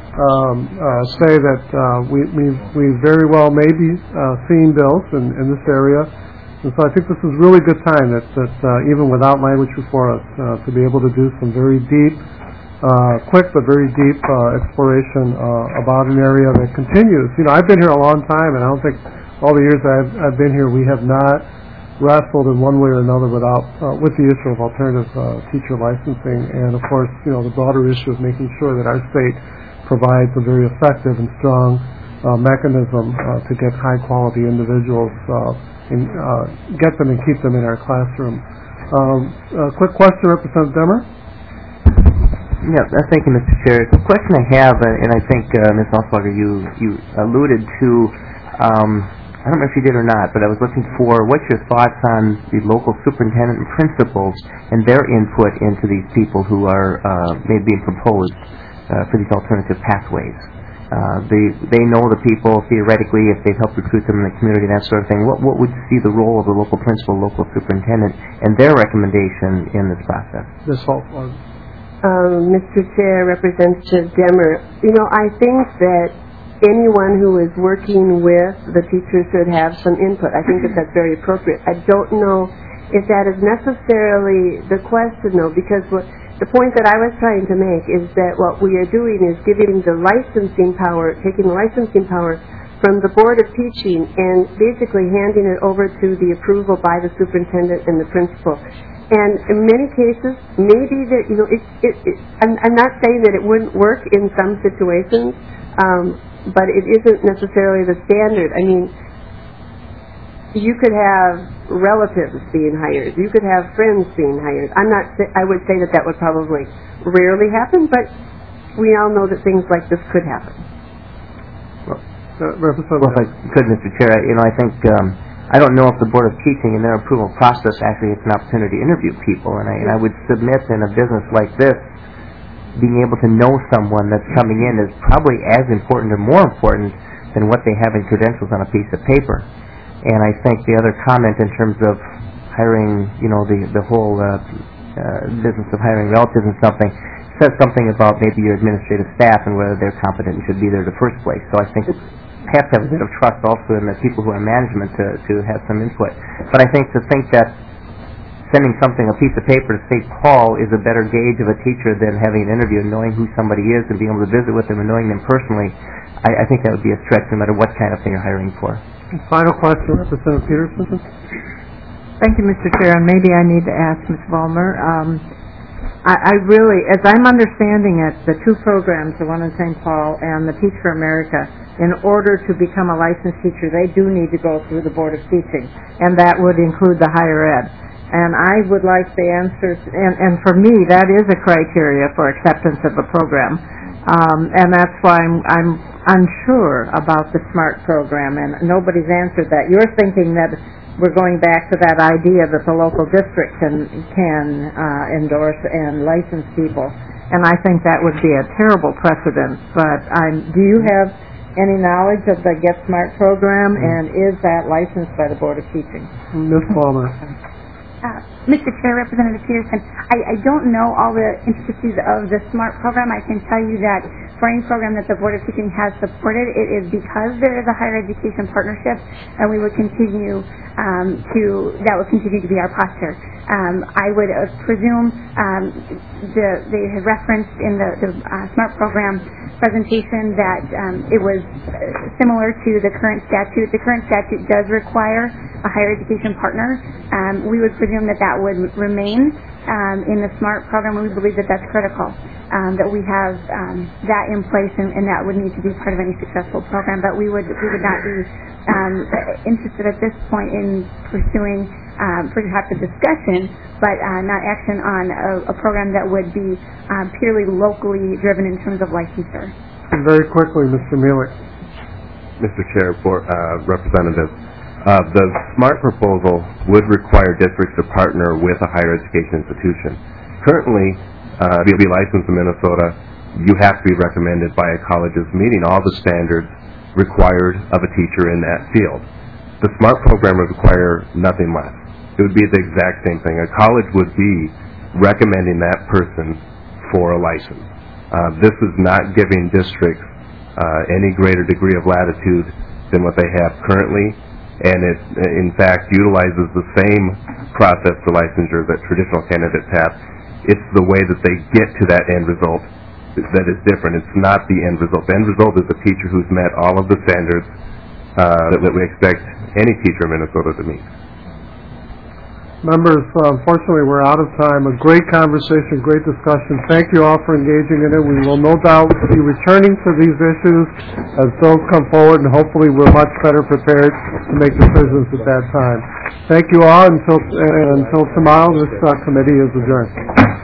say that we very well may be seeing bills in this area. And so I think this is really good time that even without language before us, to be able to do some very deep, quick but very deep exploration about an area that continues. You know, I've been here a long time, and I don't think all the years I've been here we have not wrestled in one way or another with the issue of alternative teacher licensing, and of course, you know, the broader issue of making sure that our state provides a very effective and strong mechanism to get high-quality individuals and get them and keep them in our classroom. A quick question, Representative Demmer. Yeah, thank you, Mr. Chair. The question I have, and I think Ms. Oswalder, you alluded to, I don't know if you did or not, but I was looking for what's your thoughts on the local superintendent and principals and their input into these people who are maybe being proposed for these alternative pathways. They know the people theoretically if they've helped recruit them in the community, that sort of thing. What would be the role of the local principal, local superintendent, and their recommendation in this process? Ms. Oswald. Mr. Chair, Representative Demmer, you know, I think that anyone who is working with the teachers should have some input. I think that that's very appropriate. I don't know if that is necessarily the question, though, because the point that I was trying to make is that what we are doing is giving the licensing power, taking the licensing power from the Board of Teaching and basically handing it over to the approval by the superintendent and the principal. And in many cases, maybe that, you know, I'm not saying that it wouldn't work in some situations, but it isn't necessarily the standard. I mean, you could have relatives being hired. You could have friends being hired. I would say that would probably rarely happen, but we all know that things like this could happen. Well, if I could, Mr. Chair, I think I don't know if the Board of Teaching in their approval process actually has an opportunity to interview people, and I would submit in a business like this, being able to know someone that's coming in is probably as important or more important than what they have in credentials on a piece of paper. And I think the other comment in terms of hiring, you know, the whole business of hiring relatives and something, says something about maybe your administrative staff and whether they're competent and should be there in the first place. So I think have to have a bit of trust also in the people who are in management to have some input. But I think that sending something, a piece of paper to St. Paul is a better gauge of a teacher than having an interview and knowing who somebody is and being able to visit with them and knowing them personally. I think that would be a stretch no matter what kind of thing you're hiring for. Final question, Representative Peterson. Thank you, Mr. Chair, and maybe I need to ask Ms. Vollmer. I really, as I'm understanding it, the two programs, the one in St. Paul and the Teach for America, in order to become a licensed teacher, they do need to go through the Board of Teaching, and that would include the higher ed. And I would like the answers, and for me, that is a criteria for acceptance of a program. And that's why I'm unsure about the SMART program, and nobody's answered that. You're thinking that we're going back to that idea that the local district can endorse and license people. and I think that would be a terrible precedent. But do you have any knowledge of the Get Smart program, and is that licensed by the Board of Teaching? Ms. Palmer. Mr. Chair, Representative Peterson, I don't know all the intricacies of the SMART program. I can tell you that for any program that the Board of Teaching has supported, it is because there is a higher education partnership, and we would continue that would continue to be our posture. I would presume they had referenced in the SMART program presentation that it was similar to the current statute. The current statute does require a higher education partner. We would presume that would remain in the SMART program, and we believe that that's critical, that we have that in place, and that would need to be part of any successful program. But we would not be interested at this point in pursuing perhaps a discussion, but not action on a program that would be purely locally driven in terms of licensure. And very quickly, Mr. Mielek. Mr. Chair, Representative, the SMART proposal would require districts to partner with a higher education institution. Currently, to be licensed in Minnesota, you have to be recommended by a college's meeting all the standards required of a teacher in that field. The SMART program would require nothing less. It would be the exact same thing. A college would be recommending that person for a license. This is not giving districts any greater degree of latitude than what they have currently, and it, in fact, utilizes the same process for licensure that traditional candidates have. It's the way that they get to that end result that is different. It's not the end result. The end result is a teacher who's met all of the standards that we expect any teacher in Minnesota to meet. Members, unfortunately, we're out of time. A great conversation, great discussion. Thank you all for engaging in it. We will no doubt be returning to these issues as those come forward, and hopefully we're much better prepared to make decisions at that time. Thank you all. Until tomorrow, this committee is adjourned.